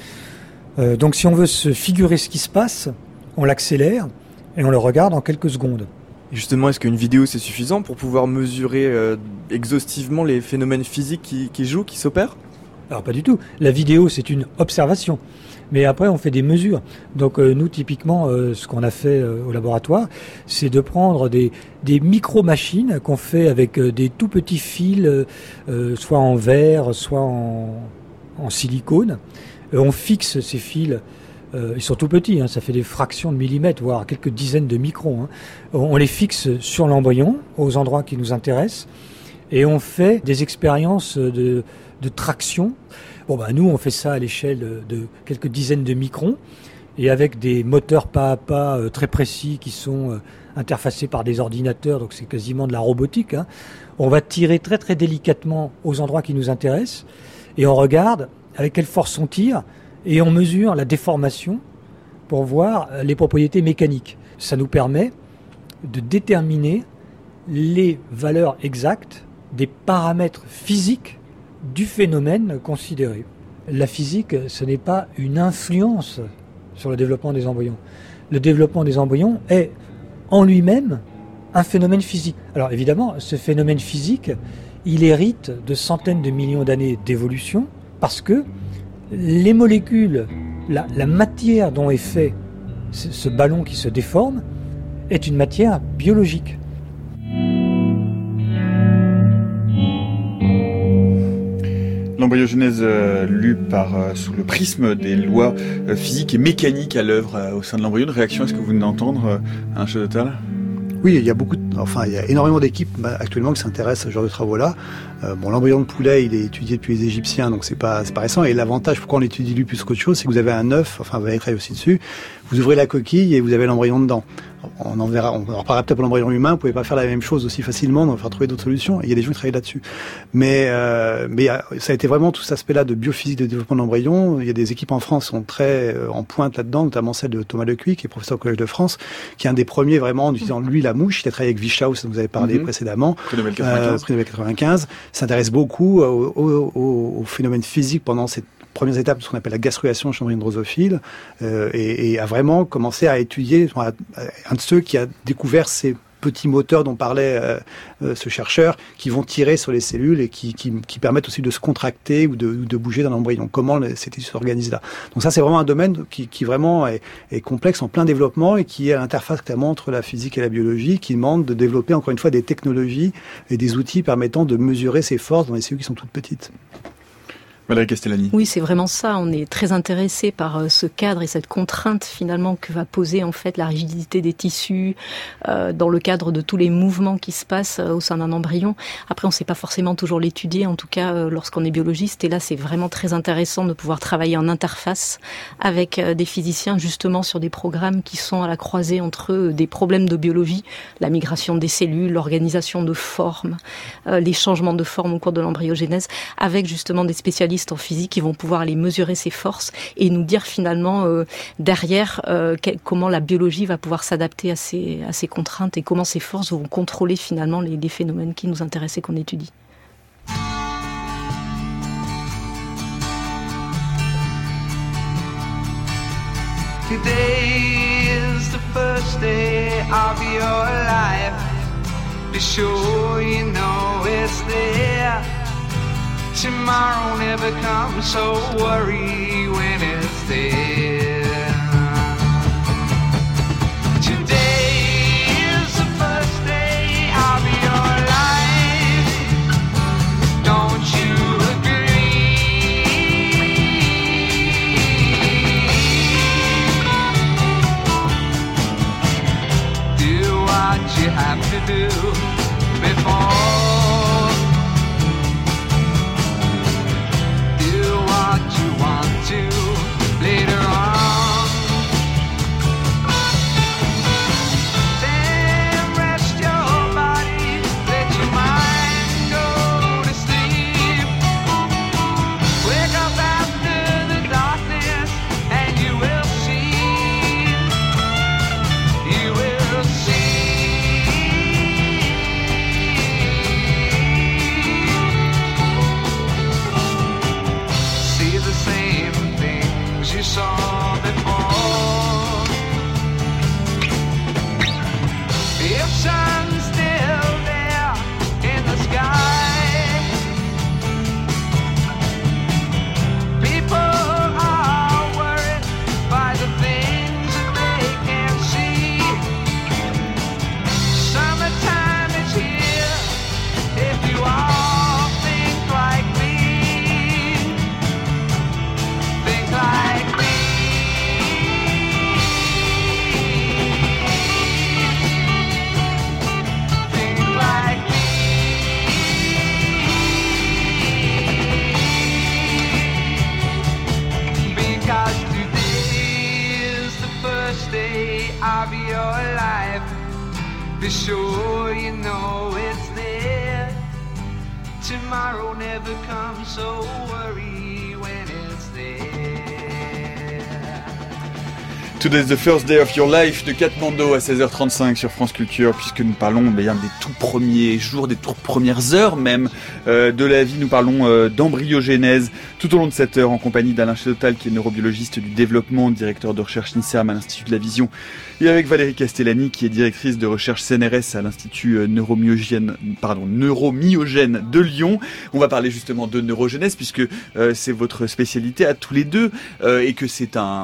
Euh, donc si on veut se figurer ce qui se passe, on l'accélère et on le regarde en quelques secondes. Et justement, est-ce qu'une vidéo c'est suffisant pour pouvoir mesurer euh, exhaustivement les phénomènes physiques qui, qui jouent, qui s'opèrent ? Alors pas du tout. La vidéo, c'est une observation. Mais après, on fait des mesures. Donc euh, nous, typiquement, euh, ce qu'on a fait euh, au laboratoire, c'est de prendre des, des micro-machines qu'on fait avec euh, des tout petits fils, euh, soit en verre, soit en, en silicone. Et on fixe ces fils, euh, ils sont tout petits, hein, ça fait des fractions de millimètres, voire quelques dizaines de microns. Hein. On les fixe sur l'embryon, aux endroits qui nous intéressent, et on fait des expériences de, de traction. Bon ben nous on fait ça à l'échelle de quelques dizaines de microns et avec des moteurs pas à pas euh, très précis qui sont euh, interfacés par des ordinateurs, donc c'est quasiment de la robotique. Hein. On va tirer très très délicatement aux endroits qui nous intéressent et on regarde avec quelle force on tire et on mesure la déformation pour voir les propriétés mécaniques. Ça nous permet de déterminer les valeurs exactes des paramètres physiques du phénomène considéré. La physique, ce n'est pas une influence sur le développement des embryons. Le développement des embryons est en lui-même un phénomène physique. Alors évidemment, ce phénomène physique, il hérite de centaines de millions d'années d'évolution parce que les molécules, la, la matière dont est fait ce, ce ballon qui se déforme est une matière biologique. l'embryogenèse euh, lu par euh, sous le prisme des lois euh, physiques et mécaniques à l'œuvre euh, au sein de l'embryon. Une réaction, est-ce que vous venez d'entendre euh, un chef total? Oui, il y a beaucoup, de, enfin, il y a énormément d'équipes bah, actuellement qui s'intéressent à ce genre de travaux-là. Euh, bon, l'embryon de poulet, il est étudié depuis les Égyptiens, donc c'est pas, c'est pas récent. Et l'avantage, pourquoi on l'étudie lui plus qu'autre chose, c'est que vous avez un œuf, enfin, vous avez travaillé aussi dessus. Vous ouvrez la coquille et vous avez l'embryon dedans. On en verra, on en reparlera peut-être pour l'embryon humain. Vous pouvez pas faire la même chose aussi facilement, donc il va falloir trouver d'autres solutions. Et il y a des gens qui travaillent là-dessus. Mais, euh, mais ça a été vraiment tout cet aspect-là de biophysique de développement de l'embryon. Il y a des équipes en France qui sont très euh, en pointe là-dedans, notamment celle de Thomas Lecuy, qui est professeur au Collège de France, qui est un des premiers vraiment en utilisant lui la mouche. Il a travaillé avec Vichaus, dont vous avez parlé mm-hmm. précédemment. Prix Nobel quatre-vingt-quinze. Euh, Prix Nobel quatre-vingt-quinze. S'intéresse beaucoup au, au, au, au phénomène physique pendant cette premières étapes de ce qu'on appelle la gastrulation chez l'embryon drosophile, euh, et, et a vraiment commencé à étudier, un de ceux qui a découvert ces petits moteurs dont parlait euh, euh, ce chercheur, qui vont tirer sur les cellules et qui, qui, qui permettent aussi de se contracter ou de, de bouger dans l'embryon. Comment les, ces tissus s'organisent là. Donc ça, c'est vraiment un domaine qui, qui vraiment est, est complexe, en plein développement, et qui est à l'interface clairement entre la physique et la biologie, qui demande de développer encore une fois des technologies et des outils permettant de mesurer ces forces dans les cellules qui sont toutes petites. Valérie Castellani. Oui, c'est vraiment ça. On est très intéressé par euh, ce cadre et cette contrainte finalement que va poser en fait la rigidité des tissus euh, dans le cadre de tous les mouvements qui se passent euh, au sein d'un embryon. Après, on ne sait pas forcément toujours l'étudier, en tout cas euh, lorsqu'on est biologiste. Et là, c'est vraiment très intéressant de pouvoir travailler en interface avec euh, des physiciens justement sur des programmes qui sont à la croisée entre euh, des problèmes de biologie, la migration des cellules, l'organisation de formes, euh, les changements de forme au cours de l'embryogenèse, avec justement des spécialistes en physique qui vont pouvoir aller mesurer ses forces et nous dire finalement euh, derrière euh, que, comment la biologie va pouvoir s'adapter à ces, à ces contraintes et comment ces forces vont contrôler finalement les, les phénomènes qui nous intéressent et qu'on étudie. Today is the first day of your life. Be sure you know it's there. Tomorrow never comes, so worry when it's there. Today is the first day of your life. Don't you agree? Do what you have to do before. Later on, then rest your body, let your mind go to sleep. Wake up after the darkness and you will see, you will see. See the same you saw before. If sun's still there in the sky, people are worried by the things that they can't see. Summertime is here if you all think like me. Think like of your life. Be sure you know it's there. Tomorrow never comes, so worry when it's there. Today's the first day of your life de Katmando à seize heures trente-cinq sur France Culture, puisque nous parlons bien des tout premiers jours, des toutes premières heures même euh, de la vie. Nous parlons euh, d'embryogenèse tout au long de cette heure en compagnie d'Alain Chédotal, qui est neurobiologiste du développement, directeur de recherche INSERM à l'Institut de la Vision, et avec Valérie Castellani, qui est directrice de recherche C N R S à l'Institut neuromyogène, pardon, neuromyogène de Lyon. On va parler justement de neurogenèse, puisque euh, c'est votre spécialité à tous les deux, euh, et que c'est un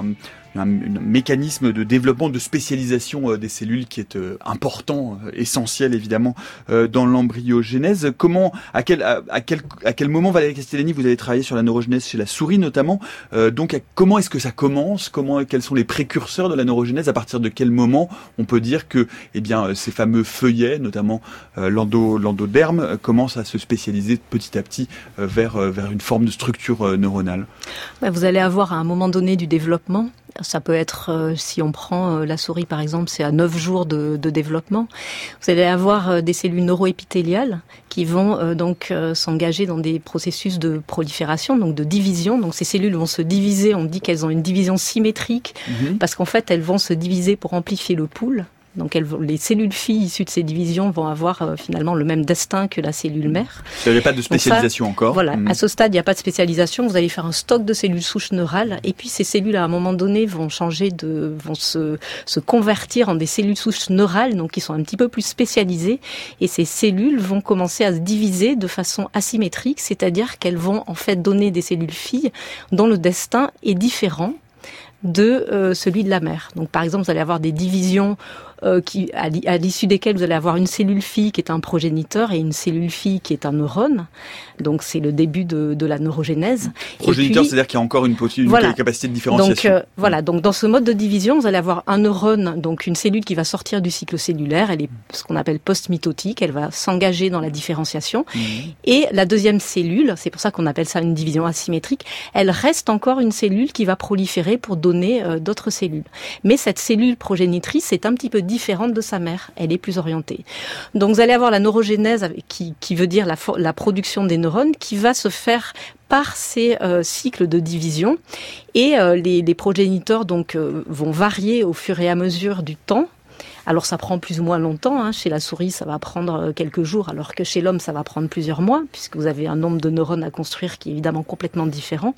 un, un mécanisme de développement, de spécialisation des cellules qui est important, essentiel évidemment dans l'embryogenèse. Comment, à quel, à, à quel, à quel moment, Valérie Castellani, vous avez travaillé sur la neurogenèse chez la souris notamment. Euh, donc, à, comment est-ce que ça commence ? Comment, quels sont les précurseurs de la neurogenèse ? À partir de quel moment on peut dire que, eh bien, ces fameux feuillets, notamment euh, l'endo, l'endoderme, euh, commencent à se spécialiser petit à petit euh, vers, euh, vers une forme de structure euh, neuronale ? Vous allez avoir à un moment donné du développement. Ça peut être, euh, si on prend euh, la souris par exemple, c'est à neuf jours de, de développement. Vous allez avoir euh, des cellules neuroépithéliales qui vont euh, donc euh, s'engager dans des processus de prolifération, donc de division. Donc ces cellules vont se diviser, on dit qu'elles ont une division symétrique, mmh. parce qu'en fait elles vont se diviser pour amplifier le pool. Donc elles, les cellules filles issues de ces divisions vont avoir euh, finalement le même destin que la cellule mère. Il n'y a pas de spécialisation ça, encore. Voilà, mmh. à ce stade, il n'y a pas de spécialisation. Vous allez faire un stock de cellules souches neurales et puis ces cellules, à un moment donné, vont changer de, vont se, se convertir en des cellules souches neurales, donc qui sont un petit peu plus spécialisées. Et ces cellules vont commencer à se diviser de façon asymétrique, c'est-à-dire qu'elles vont en fait donner des cellules filles dont le destin est différent de euh, celui de la mère. Donc par exemple, vous allez avoir des divisions euh, qui, à l'issue desquelles vous allez avoir une cellule fille qui est un progéniteur et une cellule fille qui est un neurone. Donc c'est le début de, de la neurogénèse. Progéniteur, puis, c'est-à-dire qu'il y a encore une, une voilà. capacité de différenciation. Donc euh, voilà. Donc dans ce mode de division, vous allez avoir un neurone, donc une cellule qui va sortir du cycle cellulaire. Elle est ce qu'on appelle post-mitotique. Elle va s'engager dans la différenciation. Mmh. Et la deuxième cellule, c'est pour ça qu'on appelle ça une division asymétrique. Elle reste encore une cellule qui va proliférer pour donner euh, d'autres cellules. Mais cette cellule progénitrice est un petit peu différente de sa mère. Elle est plus orientée. Donc vous allez avoir la neurogénèse qui, qui veut dire la, la production des neurones qui va se faire par ces euh, cycles de division. Et euh, les, les progéniteurs donc, euh, vont varier au fur et à mesure du temps. Alors ça prend plus ou moins longtemps, hein. Chez la souris ça va prendre quelques jours, alors que chez l'homme ça va prendre plusieurs mois, puisque vous avez un nombre de neurones à construire qui est évidemment complètement différent.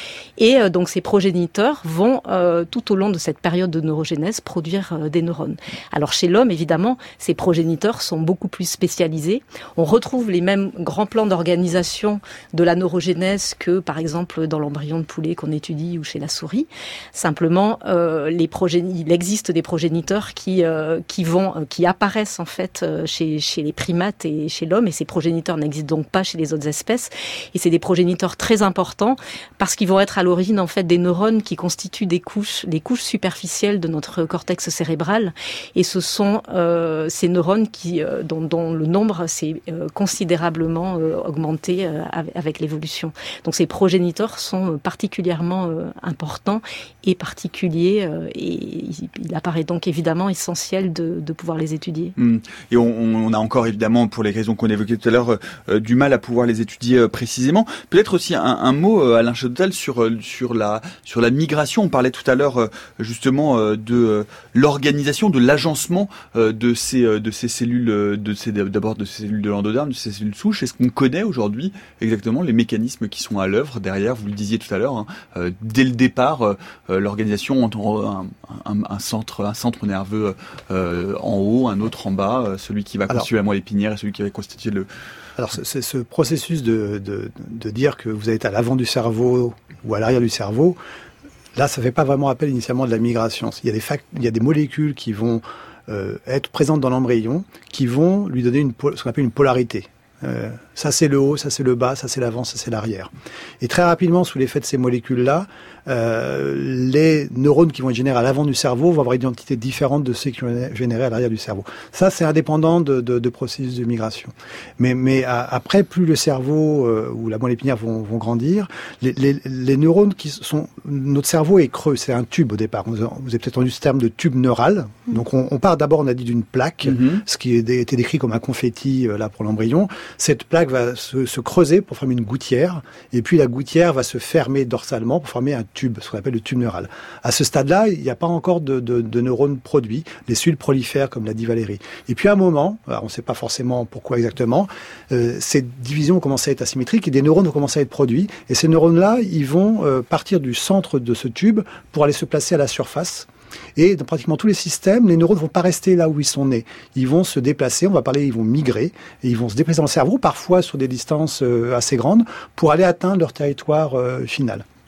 Et euh, donc ces progéniteurs vont euh, tout au long de cette période de neurogénèse produire euh, des neurones. Alors chez l'homme évidemment ces progéniteurs sont beaucoup plus spécialisés. On retrouve les mêmes grands plans d'organisation de la neurogénèse que par exemple dans l'embryon de poulet qu'on étudie ou chez la souris. Simplement euh, les progén... il existe des progéniteurs qui euh, qui vont, qui apparaissent en fait chez, chez les primates et chez l'homme, et ces progéniteurs n'existent donc pas chez les autres espèces. Et c'est des progéniteurs très importants parce qu'ils vont être à l'origine en fait des neurones qui constituent des couches, des couches superficielles de notre cortex cérébral. Et ce sont euh, ces neurones qui, euh, dont, dont le nombre s'est euh, considérablement euh, augmenté euh, avec l'évolution. Donc ces progéniteurs sont particulièrement euh, importants et particuliers, euh, et il, il apparaît donc évidemment essentiel De, de pouvoir les étudier. Mmh. Et on, on a encore évidemment, pour les raisons qu'on évoquait tout à l'heure, euh, du mal à pouvoir les étudier euh, précisément. Peut-être aussi un, un mot, euh, Alain Chaudel, sur euh, sur la sur la migration. On parlait tout à l'heure euh, justement euh, de euh, l'organisation, de l'agencement euh, de ces euh, de ces cellules, euh, de ces d'abord de ces cellules de l'endoderme, de ces cellules souches. Est-ce qu'on connaît aujourd'hui exactement les mécanismes qui sont à l'œuvre derrière ? Vous le disiez tout à l'heure, hein, euh, dès le départ, euh, l'organisation entre un, un, un centre un centre nerveux euh, Euh, en haut, un autre en bas, euh, celui qui va constituer la moelle épinière et celui qui va constituer le... Alors c'est ce processus de, de, de dire que vous êtes à l'avant du cerveau ou à l'arrière du cerveau, là ça ne fait pas vraiment appel initialement de la migration. Il y a des, fact, il y a des molécules qui vont euh, être présentes dans l'embryon, qui vont lui donner une, ce qu'on appelle une polarité. Euh, ça c'est le haut, ça c'est le bas, ça c'est l'avant, ça c'est l'arrière. Et très rapidement, sous l'effet de ces molécules-là, euh, les neurones qui vont être générés à l'avant du cerveau vont avoir une identité différente de ceux qui vont être générés à l'arrière du cerveau. Ça, c'est indépendant de, de, de processus de migration. Mais, mais à, après, plus le cerveau euh, ou la moelle épinière vont, vont grandir, les, les, les neurones qui sont... Notre cerveau est creux, c'est un tube au départ. Vous avez peut-être entendu ce terme de tube neural. Donc on, on part d'abord, on a dit, d'une plaque, mm-hmm. ce qui a été décrit comme un confetti euh, là pour l'embryon. Cette plaque va se, se creuser pour former une gouttière, et puis la gouttière va se fermer dorsalement pour former un tube, ce qu'on appelle le tube neural. À ce stade-là, il n'y a pas encore de, de, de neurones produits. Les cellules prolifèrent, comme l'a dit Valérie. Et puis à un moment, alors on ne sait pas forcément pourquoi exactement, euh, ces divisions vont commencer à être asymétriques et des neurones vont commencer à être produits. Et ces neurones-là, ils vont euh, partir du centre de ce tube pour aller se placer à la surface. Et dans pratiquement tous les systèmes, les neurones ne vont pas rester là où ils sont nés. Ils vont se déplacer, on va parler, ils vont migrer, et ils vont se déplacer dans le cerveau, parfois sur des distances euh, assez grandes, pour aller atteindre leur territoire euh, final.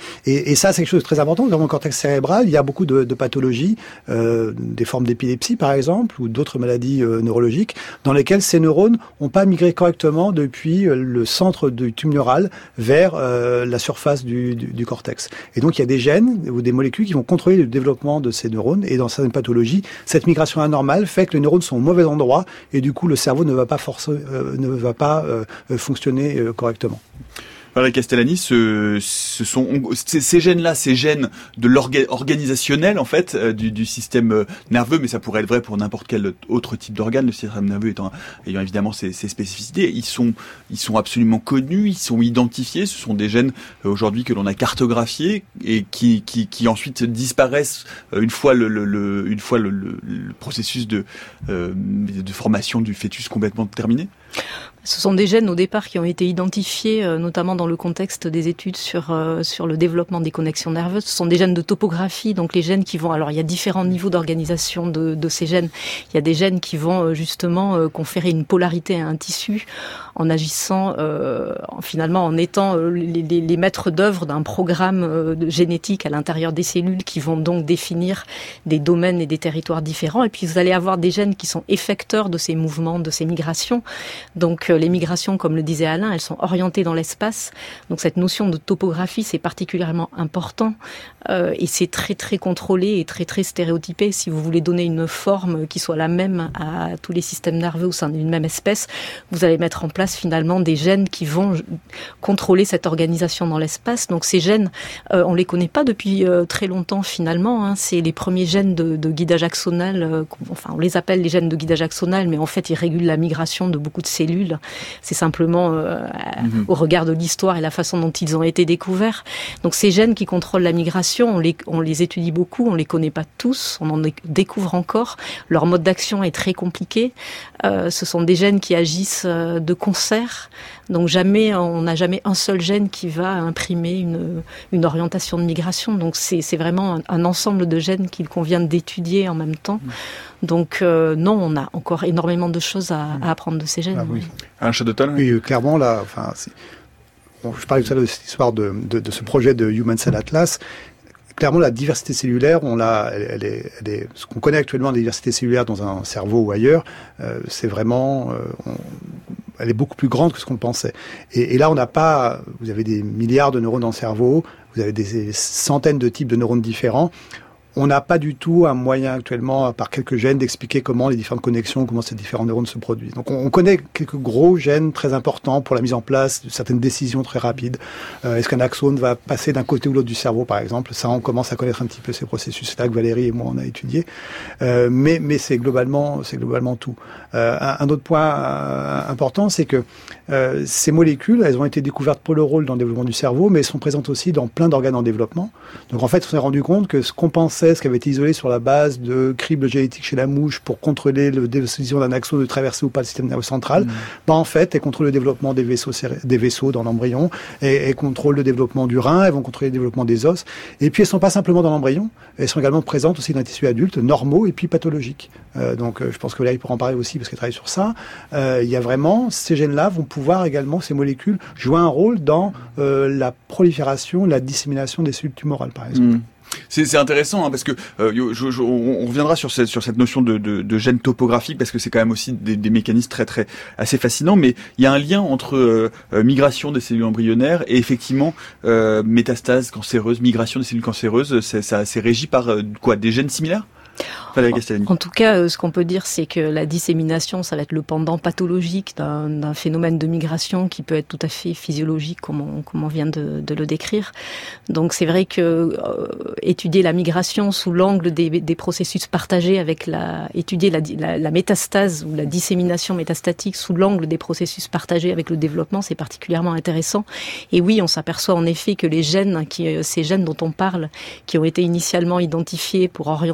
Et, et ça, c'est quelque chose de très important. Dans le cortex cérébral, il y a beaucoup de, de pathologies, euh, des formes d'épilepsie par exemple, ou d'autres maladies euh, neurologiques, dans lesquelles ces neurones n'ont pas migré correctement depuis le centre du tube neural vers euh, la surface du, du, du cortex. Et donc, il y a des gènes ou des molécules qui vont contrôler le développement de ces neurones. Et dans certaines pathologies, cette migration anormale fait que les neurones sont au mauvais endroit et du coup, le cerveau ne va pas forcer, euh, ne va pas euh, fonctionner euh, correctement. Valérie Castellani, ce, ce sont ces, ces gènes-là, ces gènes de l'organisationnel en fait euh, du, du système nerveux, mais ça pourrait être vrai pour n'importe quel autre type d'organe. Le système nerveux étant ayant évidemment ses, ses spécificités, ils sont ils sont absolument connus, ils sont identifiés. Ce sont des gènes euh, aujourd'hui que l'on a cartographiés et qui qui, qui ensuite disparaissent euh, une fois le, le, le une fois le, le, le processus de euh, de formation du fœtus complètement terminé. Ce sont des gènes au départ qui ont été identifiés, euh, notamment dans le contexte des études sur euh, sur le développement des connexions nerveuses. Ce sont des gènes de topographie, donc les gènes qui vont. Alors il y a différents niveaux d'organisation de, de ces gènes. Il y a des gènes qui vont euh, justement euh, conférer une polarité à un tissu en agissant, euh, en, finalement en étant euh, les, les, les maîtres d'œuvre d'un programme euh, de génétique à l'intérieur des cellules qui vont donc définir des domaines et des territoires différents. Et puis vous allez avoir des gènes qui sont effecteurs de ces mouvements, de ces migrations. Donc les migrations, comme le disait Alain, elles sont orientées dans l'espace. Donc cette notion de topographie, c'est particulièrement important euh, et c'est très très contrôlé et très très stéréotypé. Si vous voulez donner une forme qui soit la même à tous les systèmes nerveux au sein d'une même espèce, vous allez mettre en place finalement des gènes qui vont contrôler cette organisation dans l'espace. Donc ces gènes, euh, on les connaît pas depuis euh, très longtemps finalement. Hein. C'est les premiers gènes de, de guidage axonal. Euh, enfin, on les appelle les gènes de guidage axonal, mais en fait, ils régulent la migration de beaucoup de cellules. C'est simplement euh, mmh. au regard de l'histoire et la façon dont ils ont été découverts. Donc ces gènes qui contrôlent la migration, on les, on les étudie beaucoup, on les connaît pas tous, on en découvre encore. Leur mode d'action est très compliqué. Euh, ce sont des gènes qui agissent de concert. Donc jamais, on n'a jamais un seul gène qui va imprimer une, une orientation de migration. Donc c'est, c'est vraiment un, un ensemble de gènes qu'il convient d'étudier en même temps. Donc euh, non, on a encore énormément de choses à, à apprendre de ces gènes. Ah, oui. Un Chadoton, oui, euh, clairement là. Enfin, c'est... Bon, je parlais tout à l'heure de cette histoire de, de, de ce projet de Human Cell Atlas. Clairement, la diversité cellulaire, on l'a, elle, elle est, elle est, ce qu'on connaît actuellement de la diversité cellulaire dans un cerveau ou ailleurs, euh, c'est vraiment, euh, on, elle est beaucoup plus grande que ce qu'on pensait. Et, et là, on n'a pas, vous avez des milliards de neurones dans le cerveau, vous avez des centaines de types de neurones différents. On n'a pas du tout un moyen actuellement, par quelques gènes, d'expliquer comment les différentes connexions, comment ces différents neurones se produisent. Donc on, on connaît quelques gros gènes très importants pour la mise en place de certaines décisions très rapides. Euh, est-ce qu'un axone va passer d'un côté ou l'autre du cerveau, par exemple? Ça, on commence à connaître un petit peu ces processus. C'est là que Valérie et moi, on a étudié. Euh, mais mais c'est globalement, c'est globalement tout. Euh, un, un autre point euh, important, c'est que euh, ces molécules, elles ont été découvertes pour le rôle dans le développement du cerveau, mais elles sont présentes aussi dans plein d'organes en développement. Donc en fait, on s'est rendu compte que ce qu'on pensait, ce qui avait été isolé sur la base de cribles génétiques chez la mouche pour contrôler le décision d'un axone de traverser ou pas le système nerveux central, mmh. bah en fait, elles contrôlent le développement des vaisseaux, des vaisseaux dans l'embryon, et elles contrôlent le développement du rein, elles vont contrôler le développement des os, et puis elles sont pas simplement dans l'embryon, elles sont également présentes aussi dans les tissus adultes, normaux et puis pathologiques. Euh, donc euh, je pense que Valérie pourra en parler aussi parce qu'elle travaille sur ça. Euh, il y a vraiment, ces gènes-là vont pouvoir également, ces molécules, jouer un rôle dans euh, la prolifération, la dissémination des cellules tumorales, par exemple. Mmh. C'est, c'est intéressant hein, parce que euh, je, je, on reviendra sur cette, sur cette notion de, de, de gène topographique parce que c'est quand même aussi des, des mécanismes très très assez fascinants. Mais il y a un lien entre euh, migration des cellules embryonnaires et effectivement euh, métastase cancéreuse, migration des cellules cancéreuses. C'est, ça, c'est régi par euh, quoi, des gènes similaires? En tout cas, ce qu'on peut dire, c'est que la dissémination, ça va être le pendant pathologique d'un, d'un phénomène de migration qui peut être tout à fait physiologique, comme on, comme on vient de, de le décrire. Donc, c'est vrai que euh, étudier la migration sous l'angle des, des processus partagés avec la, étudier la, la, la métastase ou la dissémination métastatique sous l'angle des processus partagés avec le développement, c'est particulièrement intéressant. Et oui, on s'aperçoit en effet que les gènes, qui, ces gènes dont on parle, qui ont été initialement identifiés pour orienter les cellules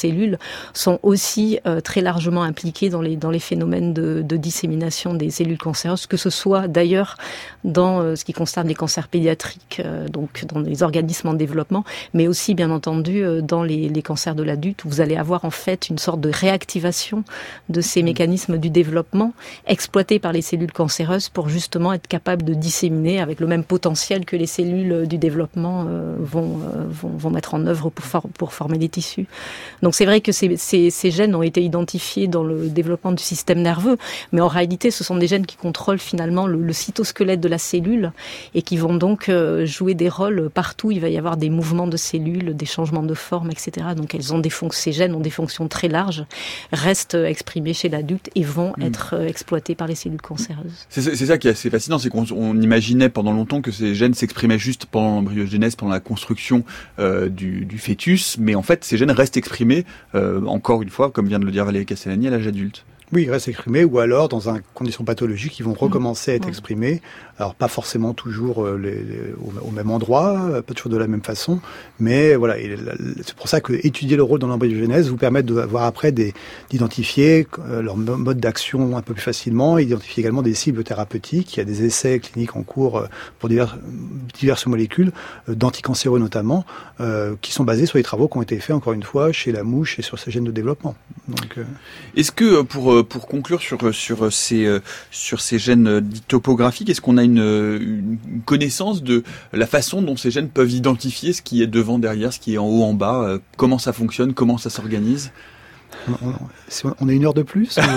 cellules sont aussi euh, très largement impliqués dans les dans les phénomènes de, de dissémination des cellules cancéreuses, que ce soit d'ailleurs dans euh, ce qui concerne les cancers pédiatriques, euh, donc dans les organismes en développement, mais aussi bien entendu euh, dans les, les cancers de l'adulte, où vous allez avoir en fait une sorte de réactivation de ces mécanismes du développement exploités par les cellules cancéreuses pour justement être capable de disséminer avec le même potentiel que les cellules du développement euh, vont, euh, vont vont mettre en œuvre pour, for- pour former des tissus. Donc c'est vrai que ces, ces, ces gènes ont été identifiés dans le développement du système nerveux, mais en réalité ce sont des gènes qui contrôlent finalement le, le cytosquelette de la cellule et qui vont donc euh, jouer des rôles partout. Il va y avoir des mouvements de cellules, des changements de forme, et cetera. Donc elles ont des fonc- ces gènes ont des fonctions très larges, restent exprimés chez l'adulte et vont mmh. être euh, exploités par les cellules cancéreuses. C'est, c'est ça qui est assez fascinant, c'est qu'on on imaginait pendant longtemps que ces gènes s'exprimaient juste pendant l'embryogenèse, pendant la construction euh, du, du fœtus, mais en fait ces gènes restent exprimés, euh, encore une fois, comme vient de le dire Valérie Castellani, à l'âge adulte. Oui, ils restent exprimés, ou alors, dans une condition pathologique, ils vont recommencer à être ouais. exprimés. Alors, pas forcément toujours euh, les, les, au, au même endroit, pas toujours de la même façon, mais voilà, et, c'est pour ça que étudier le rôle dans l'embryogenèse vous permet de voir après des, d'identifier euh, leur mode d'action un peu plus facilement, et d'identifier également des cibles thérapeutiques. Il y a des essais cliniques en cours euh, pour divers, diverses molécules, euh, d'anticancéreux notamment, euh, qui sont basés sur les travaux qui ont été faits, encore une fois, chez la mouche et sur ces gènes de développement. Donc, euh... Est-ce que, pour pour conclure sur sur ces sur ces gènes dits topographiques, est-ce qu'on a une, une connaissance de la façon dont ces gènes peuvent identifier ce qui est devant, derrière, ce qui est en haut, en bas, comment ça fonctionne, comment ça s'organise? On, on, on a une heure de plus ou...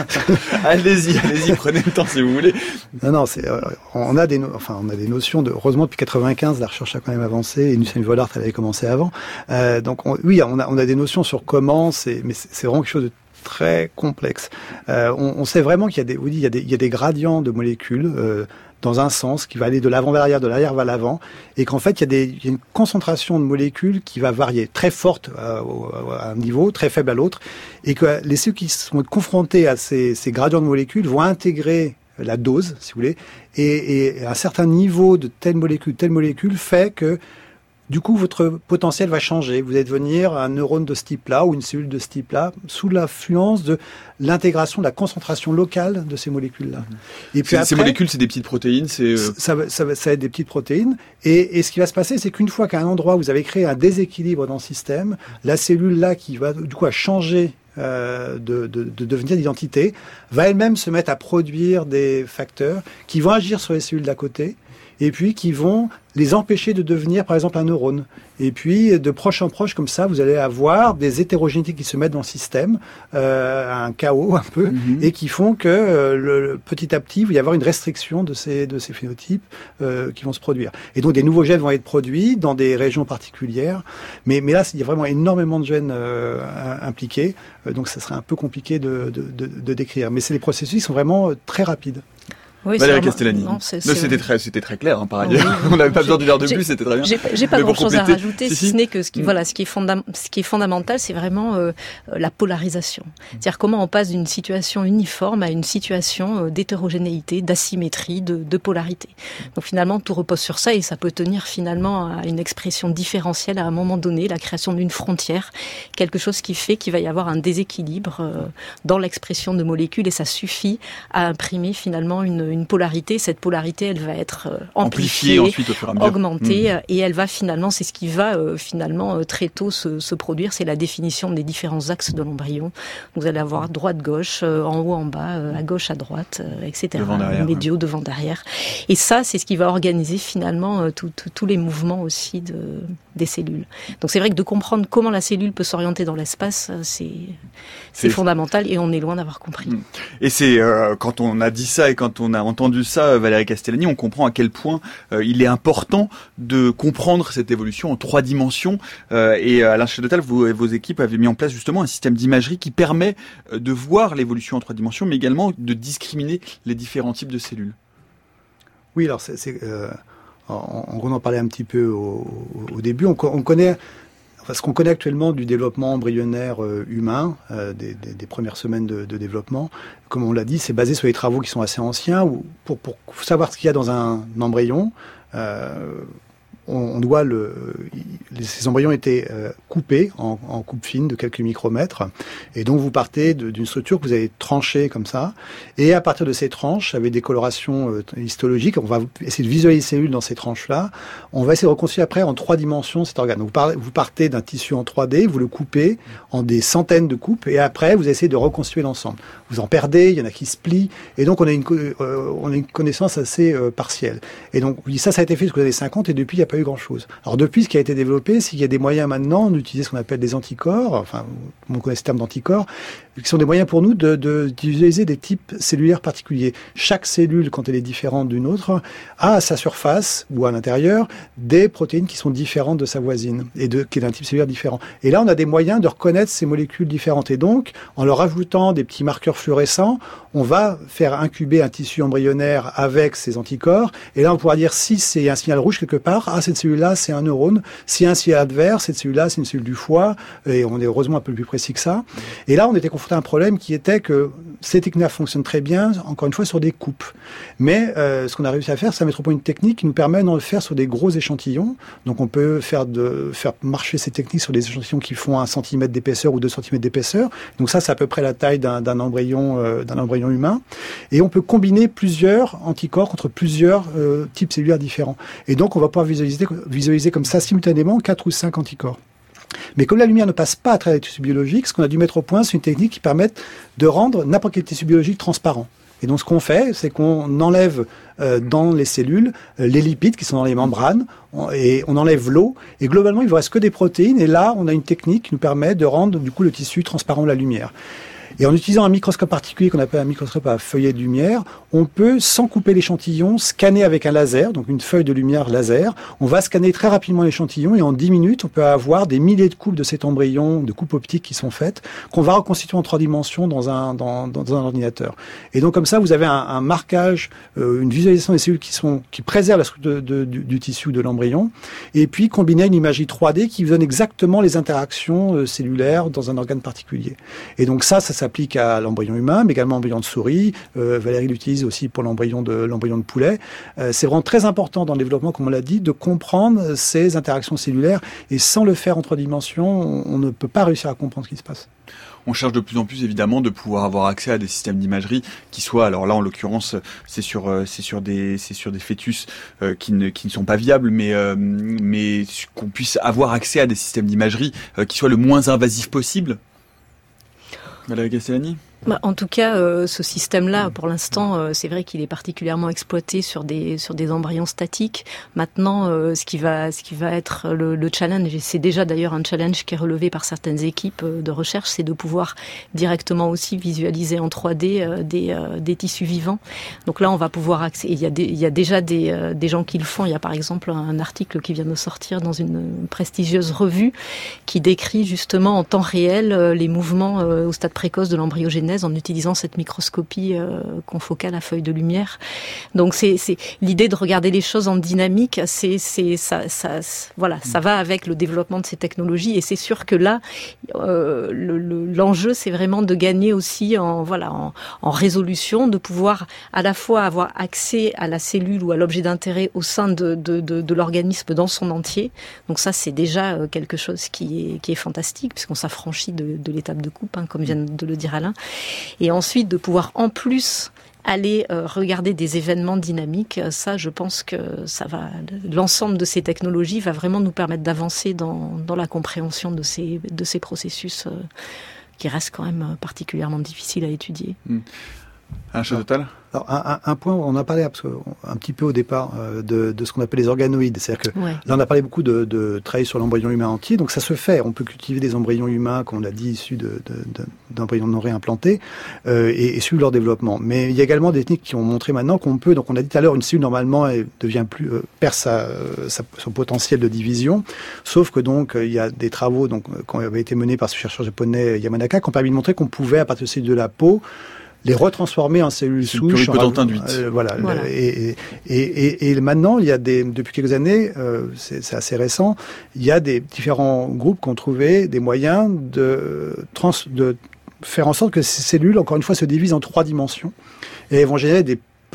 Allez-y, allez-y, prenez le temps si vous voulez. Non, non, c'est, euh, on a des, no- enfin, on a des notions de. Heureusement, depuis quatre-vingt-quinze, la recherche a quand même avancé. Et Nussen Vollard, elle avait commencé avant. Euh, donc, on, oui, on a, on a des notions sur comment. C'est, mais c'est, c'est vraiment quelque chose de très complexe. Euh, on, on sait vraiment qu'il y a des, oui, il y a des, il y a des gradients de molécules. Euh, dans un sens, qui va aller de l'avant vers l'arrière, de l'arrière vers l'avant, et qu'en fait, il y a, des, il y a une concentration de molécules qui va varier, très forte à, à un niveau, très faible à l'autre, et que les ceux qui sont confrontés à ces, ces gradients de molécules vont intégrer la dose, si vous voulez, et, et un certain niveau de telle molécule, telle molécule fait que du coup, votre potentiel va changer. Vous allez devenir un neurone de ce type-là ou une cellule de ce type-là sous l'influence de l'intégration, de la concentration locale de ces molécules-là. Et puis après, ces molécules, c'est des petites protéines, c'est euh... ça, va, ça, va, ça va être des petites protéines. Et, et ce qui va se passer, c'est qu'une fois qu'à un endroit vous avez créé un déséquilibre dans le système, la cellule-là qui va du coup à changer euh, de, de, de devenir d'identité, va elle-même se mettre à produire des facteurs qui vont agir sur les cellules d'à côté, et puis qui vont les empêcher de devenir, par exemple, un neurone. Et puis, de proche en proche, comme ça, vous allez avoir des hétérogénéités qui se mettent dans le système, euh, un chaos un peu, mm-hmm. et qui font que euh, le, petit à petit, il va y avoir une restriction de ces, de ces phénotypes euh, qui vont se produire. Et donc, des nouveaux gènes vont être produits dans des régions particulières. Mais, mais là, il y a vraiment énormément de gènes euh, impliqués, euh, donc ça serait un peu compliqué de, de, de, de décrire. Mais c'est des processus qui sont vraiment euh, très rapides. Oui, Valérie Castellani. Non, c'est, c'est... c'était très, c'était très clair, hein, par ailleurs. Oui, on n'avait pas besoin d'une heure de plus, c'était très bien. J'ai, j'ai pas grand-chose à rajouter, si, si ce n'est que ce qui, mmh. voilà, ce qui est fondam- ce qui est fondamental, c'est vraiment euh, la polarisation. C'est-à-dire comment on passe d'une situation uniforme à une situation euh, d'hétérogénéité, d'asymétrie, de, de polarité. Donc finalement, tout repose sur ça et ça peut tenir finalement à une expression différentielle à un moment donné, la création d'une frontière, quelque chose qui fait qu'il va y avoir un déséquilibre euh, dans l'expression de molécules et ça suffit à imprimer finalement une une polarité, cette polarité elle va être euh, amplifiée, ensuite, au fur et à mesure. augmentée mmh. et elle va finalement, c'est ce qui va euh, finalement euh, très tôt se, se produire, c'est la définition des différents axes de l'embryon. Vous allez avoir droite-gauche, euh, en haut, en bas, euh, à gauche, à droite, euh, et cetera. Devant, derrière, médio, ouais. devant, derrière. Et ça, c'est ce qui va organiser finalement euh, tous les mouvements aussi de, des cellules. Donc c'est vrai que de comprendre comment la cellule peut s'orienter dans l'espace, c'est, c'est, c'est fondamental et on est loin d'avoir compris. Et c'est euh, quand on a dit ça et quand on a entendu ça, Valérie Castellani, on comprend à quel point euh, il est important de comprendre cette évolution en trois dimensions. Euh, et Alain Chadotal, vous et vos équipes avaient mis en place justement un système d'imagerie qui permet euh, de voir l'évolution en trois dimensions, mais également de discriminer les différents types de cellules. Oui, alors c'est, c'est euh, on, on en parlait un petit peu au, au début. On, on connaît. Enfin, ce qu'on connaît actuellement du développement embryonnaire euh, humain, euh, des, des, des premières semaines de, de développement, comme on l'a dit, c'est basé sur des travaux qui sont assez anciens. Où pour, pour savoir ce qu'il y a dans un embryon, euh, on, on doit le, les, ces embryons étaient euh, coupés en, en coupe fine de quelques micromètres, et donc vous partez de, d'une structure que vous avez tranchée comme ça, et à partir de ces tranches, avec des colorations euh, histologiques, on va essayer de visualiser les cellules dans ces tranches-là, on va essayer de reconstruire après en trois dimensions cet organe. Donc, vous, parlez, vous partez d'un tissu en trois D, vous le coupez en des centaines de coupes, et après vous essayez de reconstruire l'ensemble. Vous en perdez, il y en a qui se plient, et donc on a une, euh, on a une connaissance assez euh, partielle. Et donc ça, ça a été fait jusqu'aux années cinquante, et depuis il n'y a pas eu grand-chose. Alors depuis, ce qui a été développé, c'est qu'il y a des moyens maintenant d'utiliser ce qu'on appelle des anticorps, enfin, on connaît ce terme d'anticorps, qui sont des moyens pour nous de, de, d'utiliser des types cellulaires particuliers. Chaque cellule, quand elle est différente d'une autre, a à sa surface, ou à l'intérieur, des protéines qui sont différentes de sa voisine, et de, qui est d'un type cellulaire différent. Et là, on a des moyens de reconnaître ces molécules différentes. Et donc, en leur ajoutant des petits marqueurs fluorescents, on va faire incuber un tissu embryonnaire avec ces anticorps. Et là, on pourra dire si c'est un signal rouge quelque part, ah, cette cellule-là, c'est un neurone. Si un signal adverse, cette cellule-là, c'est une cellule du foie. Et on est heureusement un peu plus précis que ça. Et là, on était confronté à un problème qui était que ces techniques fonctionnent très bien, encore une fois, sur des coupes. Mais euh, ce qu'on a réussi à faire, c'est à mettre au point une technique qui nous permet d'en le faire sur des gros échantillons. Donc, on peut faire, de, faire marcher ces techniques sur des échantillons qui font un centimètre d'épaisseur ou deux centimètres d'épaisseur. Donc ça, c'est à peu près la taille d'un, d'un embryon, euh, d'un embryon humain. Et on peut combiner plusieurs anticorps contre plusieurs euh, types cellulaires différents. Et donc, on va pouvoir visualiser, visualiser comme ça simultanément quatre ou cinq anticorps. Mais comme la lumière ne passe pas à travers les tissus biologiques, ce qu'on a dû mettre au point, c'est une technique qui permet de rendre n'importe quel tissu biologique transparent. Et donc, ce qu'on fait, c'est qu'on enlève euh, dans les cellules euh, les lipides qui sont dans les membranes, on, et on enlève l'eau. Et globalement, il ne reste que des protéines. Et là, on a une technique qui nous permet de rendre du coup le tissu transparent de la lumière. Et en utilisant un microscope particulier qu'on appelle un microscope à feuillet de lumière, on peut, sans couper l'échantillon, scanner avec un laser, donc une feuille de lumière laser. On va scanner très rapidement l'échantillon et en dix minutes, on peut avoir des milliers de coupes de cet embryon, de coupes optiques qui sont faites, qu'on va reconstituer en trois dimensions dans un, dans, dans un ordinateur. Et donc comme ça, vous avez un, un marquage, euh, une visualisation des cellules qui sont qui préservent la structure de, de, du, du tissu de l'embryon, et puis combiné à une imagerie trois D qui vous donne exactement les interactions euh, cellulaires dans un organe particulier. Et donc ça, ça s'applique à l'embryon humain, mais également à l'embryon de souris. Euh, Valérie l'utilise aussi pour l'embryon de, l'embryon de poulet. Euh, c'est vraiment très important dans le développement, comme on l'a dit, de comprendre ces interactions cellulaires. Et sans le faire en trois dimensions, on, on ne peut pas réussir à comprendre ce qui se passe. On cherche de plus en plus évidemment de pouvoir avoir accès à des systèmes d'imagerie qui soient, alors là en l'occurrence c'est sur c'est sur des c'est sur des fœtus euh, qui ne qui ne sont pas viables, mais euh, mais qu'on puisse avoir accès à des systèmes d'imagerie euh, qui soient le moins invasifs possible. Valérie Castellani. Bah, en tout cas, euh, ce système-là, pour l'instant, euh, c'est vrai qu'il est particulièrement exploité sur des sur des embryons statiques. Maintenant, euh, ce qui va ce qui va être le, le challenge, et c'est déjà d'ailleurs un challenge qui est relevé par certaines équipes de recherche, c'est de pouvoir directement aussi visualiser en trois D euh, des euh, des tissus vivants. Donc là, on va pouvoir accéder. Il y a des, il y a déjà des euh, des gens qui le font. Il y a par exemple un article qui vient de sortir dans une prestigieuse revue qui décrit justement en temps réel euh, les mouvements euh, au stade précoce de l'embryogénèse en utilisant cette microscopie euh, confocale à feuille de lumière. Donc c'est, c'est l'idée de regarder les choses en dynamique, c'est, c'est ça, ça, voilà, ça va avec le développement de ces technologies et c'est sûr que là, euh, le, le, l'enjeu c'est vraiment de gagner aussi en voilà en, en résolution, de pouvoir à la fois avoir accès à la cellule ou à l'objet d'intérêt au sein de, de, de, de l'organisme dans son entier. Donc ça c'est déjà quelque chose qui est qui est fantastique puisqu'on s'affranchit de, de l'étape de coupe, hein, comme vient de le dire Alain. Et ensuite, de pouvoir en plus aller euh, regarder des événements dynamiques, ça, je pense que ça va, l'ensemble de ces technologies va vraiment nous permettre d'avancer dans, dans la compréhension de ces, de ces processus euh, qui restent quand même particulièrement difficiles à étudier. Mmh. Un chose total. Alors, un, un, un point, on a parlé un petit peu au départ euh, de, de ce qu'on appelle les organoïdes. C'est-à-dire que ouais. Là, on a parlé beaucoup de, de travailler sur l'embryon humain entier. Donc, ça se fait. On peut cultiver des embryons humains, comme on l'a dit, issus de, de, de, d'embryons non réimplantés euh, et, et suivre leur développement. Mais il y a également des techniques qui ont montré maintenant qu'on peut. Donc, on a dit tout à l'heure, une cellule normalement elle devient plus euh, perd sa, sa, son potentiel de division. Sauf que donc il y a des travaux donc qui avaient été menés par ce chercheur japonais Yamanaka qui ont permis de montrer qu'on pouvait, à partir de cellules de la peau, les retransformer en cellules souches. Pluripotente induite. Euh, voilà. voilà. Et, et, et, et maintenant, il y a des, depuis quelques années, euh, c'est, c'est assez récent, il y a des différents groupes qui ont trouvé des moyens de, trans, de faire en sorte que ces cellules, encore une fois, se divisent en trois dimensions et elles vont générer des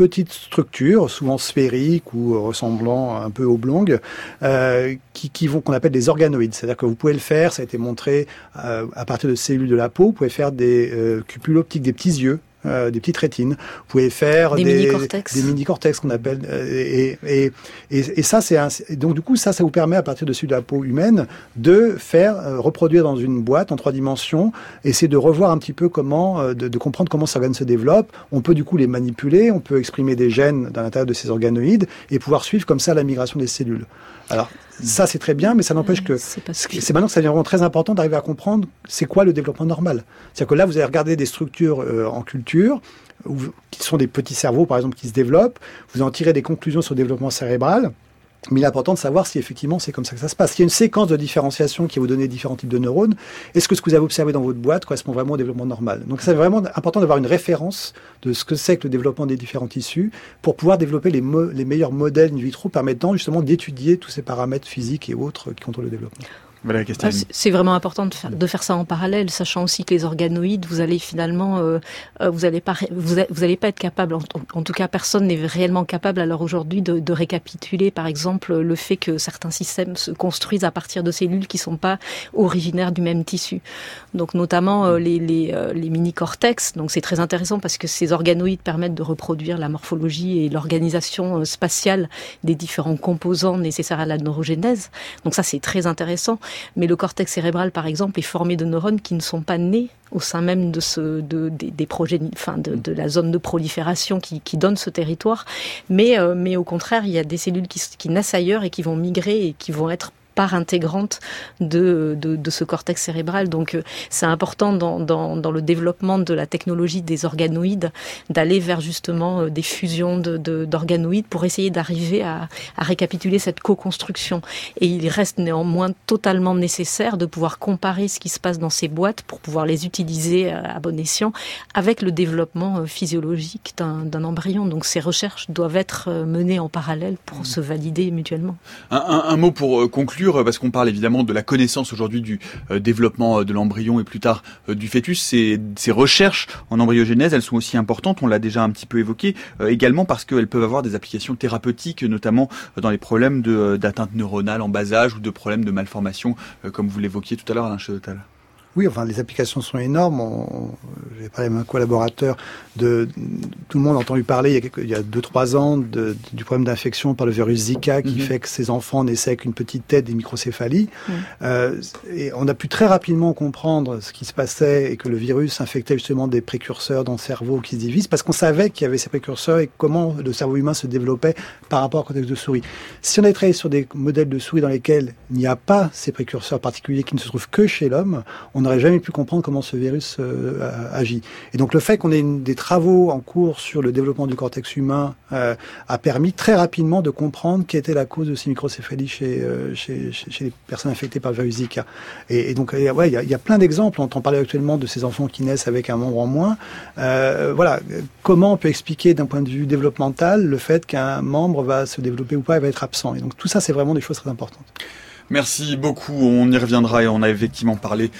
petites structures, souvent sphériques ou ressemblant un peu oblongues, euh, qui, qui vont qu'on appelle des organoïdes. C'est-à-dire que vous pouvez le faire, ça a été montré euh, à partir de cellules de la peau. Vous pouvez faire des euh, cupules optiques, des petits yeux. Euh, des petites rétines. Vous pouvez faire des, des mini-cortex, des mini-cortex qu'on appelle. Euh, et, et, et, et ça, c'est un, donc du coup, ça, ça vous permet à partir de celui de la peau humaine de faire euh, reproduire dans une boîte en trois dimensions, essayer de revoir un petit peu comment, euh, de, de comprendre comment ces organes se développent. On peut du coup les manipuler, on peut exprimer des gènes dans l'intérieur de ces organoïdes et pouvoir suivre comme ça la migration des cellules. Alors ça c'est très bien, mais ça n'empêche que c'est, que c'est maintenant que ça devient vraiment très important d'arriver à comprendre c'est quoi le développement normal. C'est-à-dire que là vous allez regarder des structures euh, en culture où, qui sont des petits cerveaux par exemple qui se développent, vous en tirez des conclusions sur le développement cérébral. Mais il est important de savoir si effectivement c'est comme ça que ça se passe. Il y a une séquence de différenciation qui va vous donner différents types de neurones. Est-ce que ce que vous avez observé dans votre boîte correspond vraiment au développement normal? Donc c'est vraiment important d'avoir une référence de ce que c'est que le développement des différents tissus pour pouvoir développer les, mo- les meilleurs modèles in vitro permettant justement d'étudier tous ces paramètres physiques et autres qui contrôlent le développement. Voilà, ah, c'est vraiment important de faire, de faire ça en parallèle, sachant aussi que les organoïdes, vous allez finalement, euh, vous allez pas, vous, vous allez pas être capable, en, en tout cas, personne n'est réellement capable à l'heure aujourd'hui de, de récapituler, par exemple, le fait que certains systèmes se construisent à partir de cellules qui sont pas originaires du même tissu. Donc, notamment euh, les, les, euh, les mini-cortex. Donc, c'est très intéressant parce que ces organoïdes permettent de reproduire la morphologie et l'organisation euh, spatiale des différents composants nécessaires à la neurogénèse. Donc, ça, c'est très intéressant. Mais le cortex cérébral, par exemple, est formé de neurones qui ne sont pas nés au sein même de ce, de, des, des progénies, enfin, de, de la zone de prolifération qui, qui donne ce territoire. Mais, euh, mais au contraire, il y a des cellules qui, qui naissent ailleurs et qui vont migrer et qui vont être part intégrante de, de, de ce cortex cérébral. Donc, euh, c'est important dans, dans, dans le développement de la technologie des organoïdes d'aller vers justement euh, des fusions de, de, d'organoïdes pour essayer d'arriver à, à récapituler cette co-construction. Et il reste néanmoins totalement nécessaire de pouvoir comparer ce qui se passe dans ces boîtes pour pouvoir les utiliser à bon escient avec le développement euh, physiologique d'un, d'un embryon. Donc, ces recherches doivent être euh, menées en parallèle pour mmh. se valider mutuellement. Un, un, un mot pour euh, conclure, parce qu'on parle évidemment de la connaissance aujourd'hui du euh, développement de l'embryon et plus tard euh, du fœtus. Ces, ces recherches en embryogénèse, elles sont aussi importantes, on l'a déjà un petit peu évoqué, euh, également parce qu'elles peuvent avoir des applications thérapeutiques, notamment euh, dans les problèmes de, euh, d'atteinte neuronale en bas âge ou de problèmes de malformation, euh, comme vous l'évoquiez tout à l'heure, Alain Chadotal. Oui, enfin, les applications sont énormes. On, j'ai parlé avec un collaborateur de, tout le monde a entendu parler il y a, quelques, il y a deux, trois ans de, de, du problème d'infection par le virus Zika qui mm-hmm. fait que ces enfants naissaient avec une petite tête, des microcéphalies. Mm. Euh, et on a pu très rapidement comprendre ce qui se passait et que le virus infectait justement des précurseurs dans le cerveau qui se divisent parce qu'on savait qu'il y avait ces précurseurs et comment le cerveau humain se développait par rapport au contexte de souris. Si on avait travaillé sur des modèles de souris dans lesquels il n'y a pas ces précurseurs particuliers qui ne se trouvent que chez l'homme, on n'aurait jamais pu comprendre comment ce virus euh, agit. Et donc le fait qu'on ait une, des travaux en cours sur le développement du cortex humain euh, a permis très rapidement de comprendre quelle était la cause de ces microcéphalies chez, euh, chez, chez, chez les personnes infectées par le virus Zika. Et, et donc il ouais, y, a, y a plein d'exemples. On entend parler actuellement de ces enfants qui naissent avec un membre en moins. Euh, voilà, comment on peut expliquer d'un point de vue développemental le fait qu'un membre va se développer ou pas et va être absent. Et donc tout ça, c'est vraiment des choses très importantes. Merci beaucoup, on y reviendra et on a effectivement parlé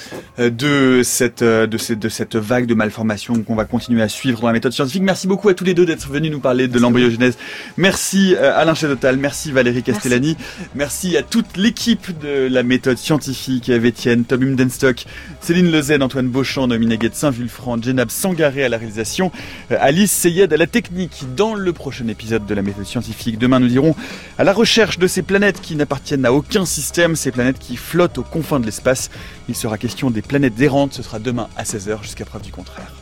de cette, de cette, de cette vague de malformations qu'on va continuer à suivre dans la méthode scientifique. Merci beaucoup à tous les deux d'être venus nous parler de l'embryogénèse. Merci Alain Chadotal, merci Valérie Castellani, merci. merci à toute l'équipe de la méthode scientifique, Eve Etienne, Tom Humdenstock, Céline Lezen, Antoine Beauchamp, Noémie Naguet de Saint-Vulfranc, Jenab Sangaré à la réalisation, Alice Seyed à la technique. Dans le prochain épisode de la méthode scientifique, demain nous irons à la recherche de ces planètes qui n'appartiennent à aucun système, ces planètes qui flottent aux confins de l'espace. Il sera question des planètes errantes, ce sera demain à seize heures jusqu'à preuve du contraire.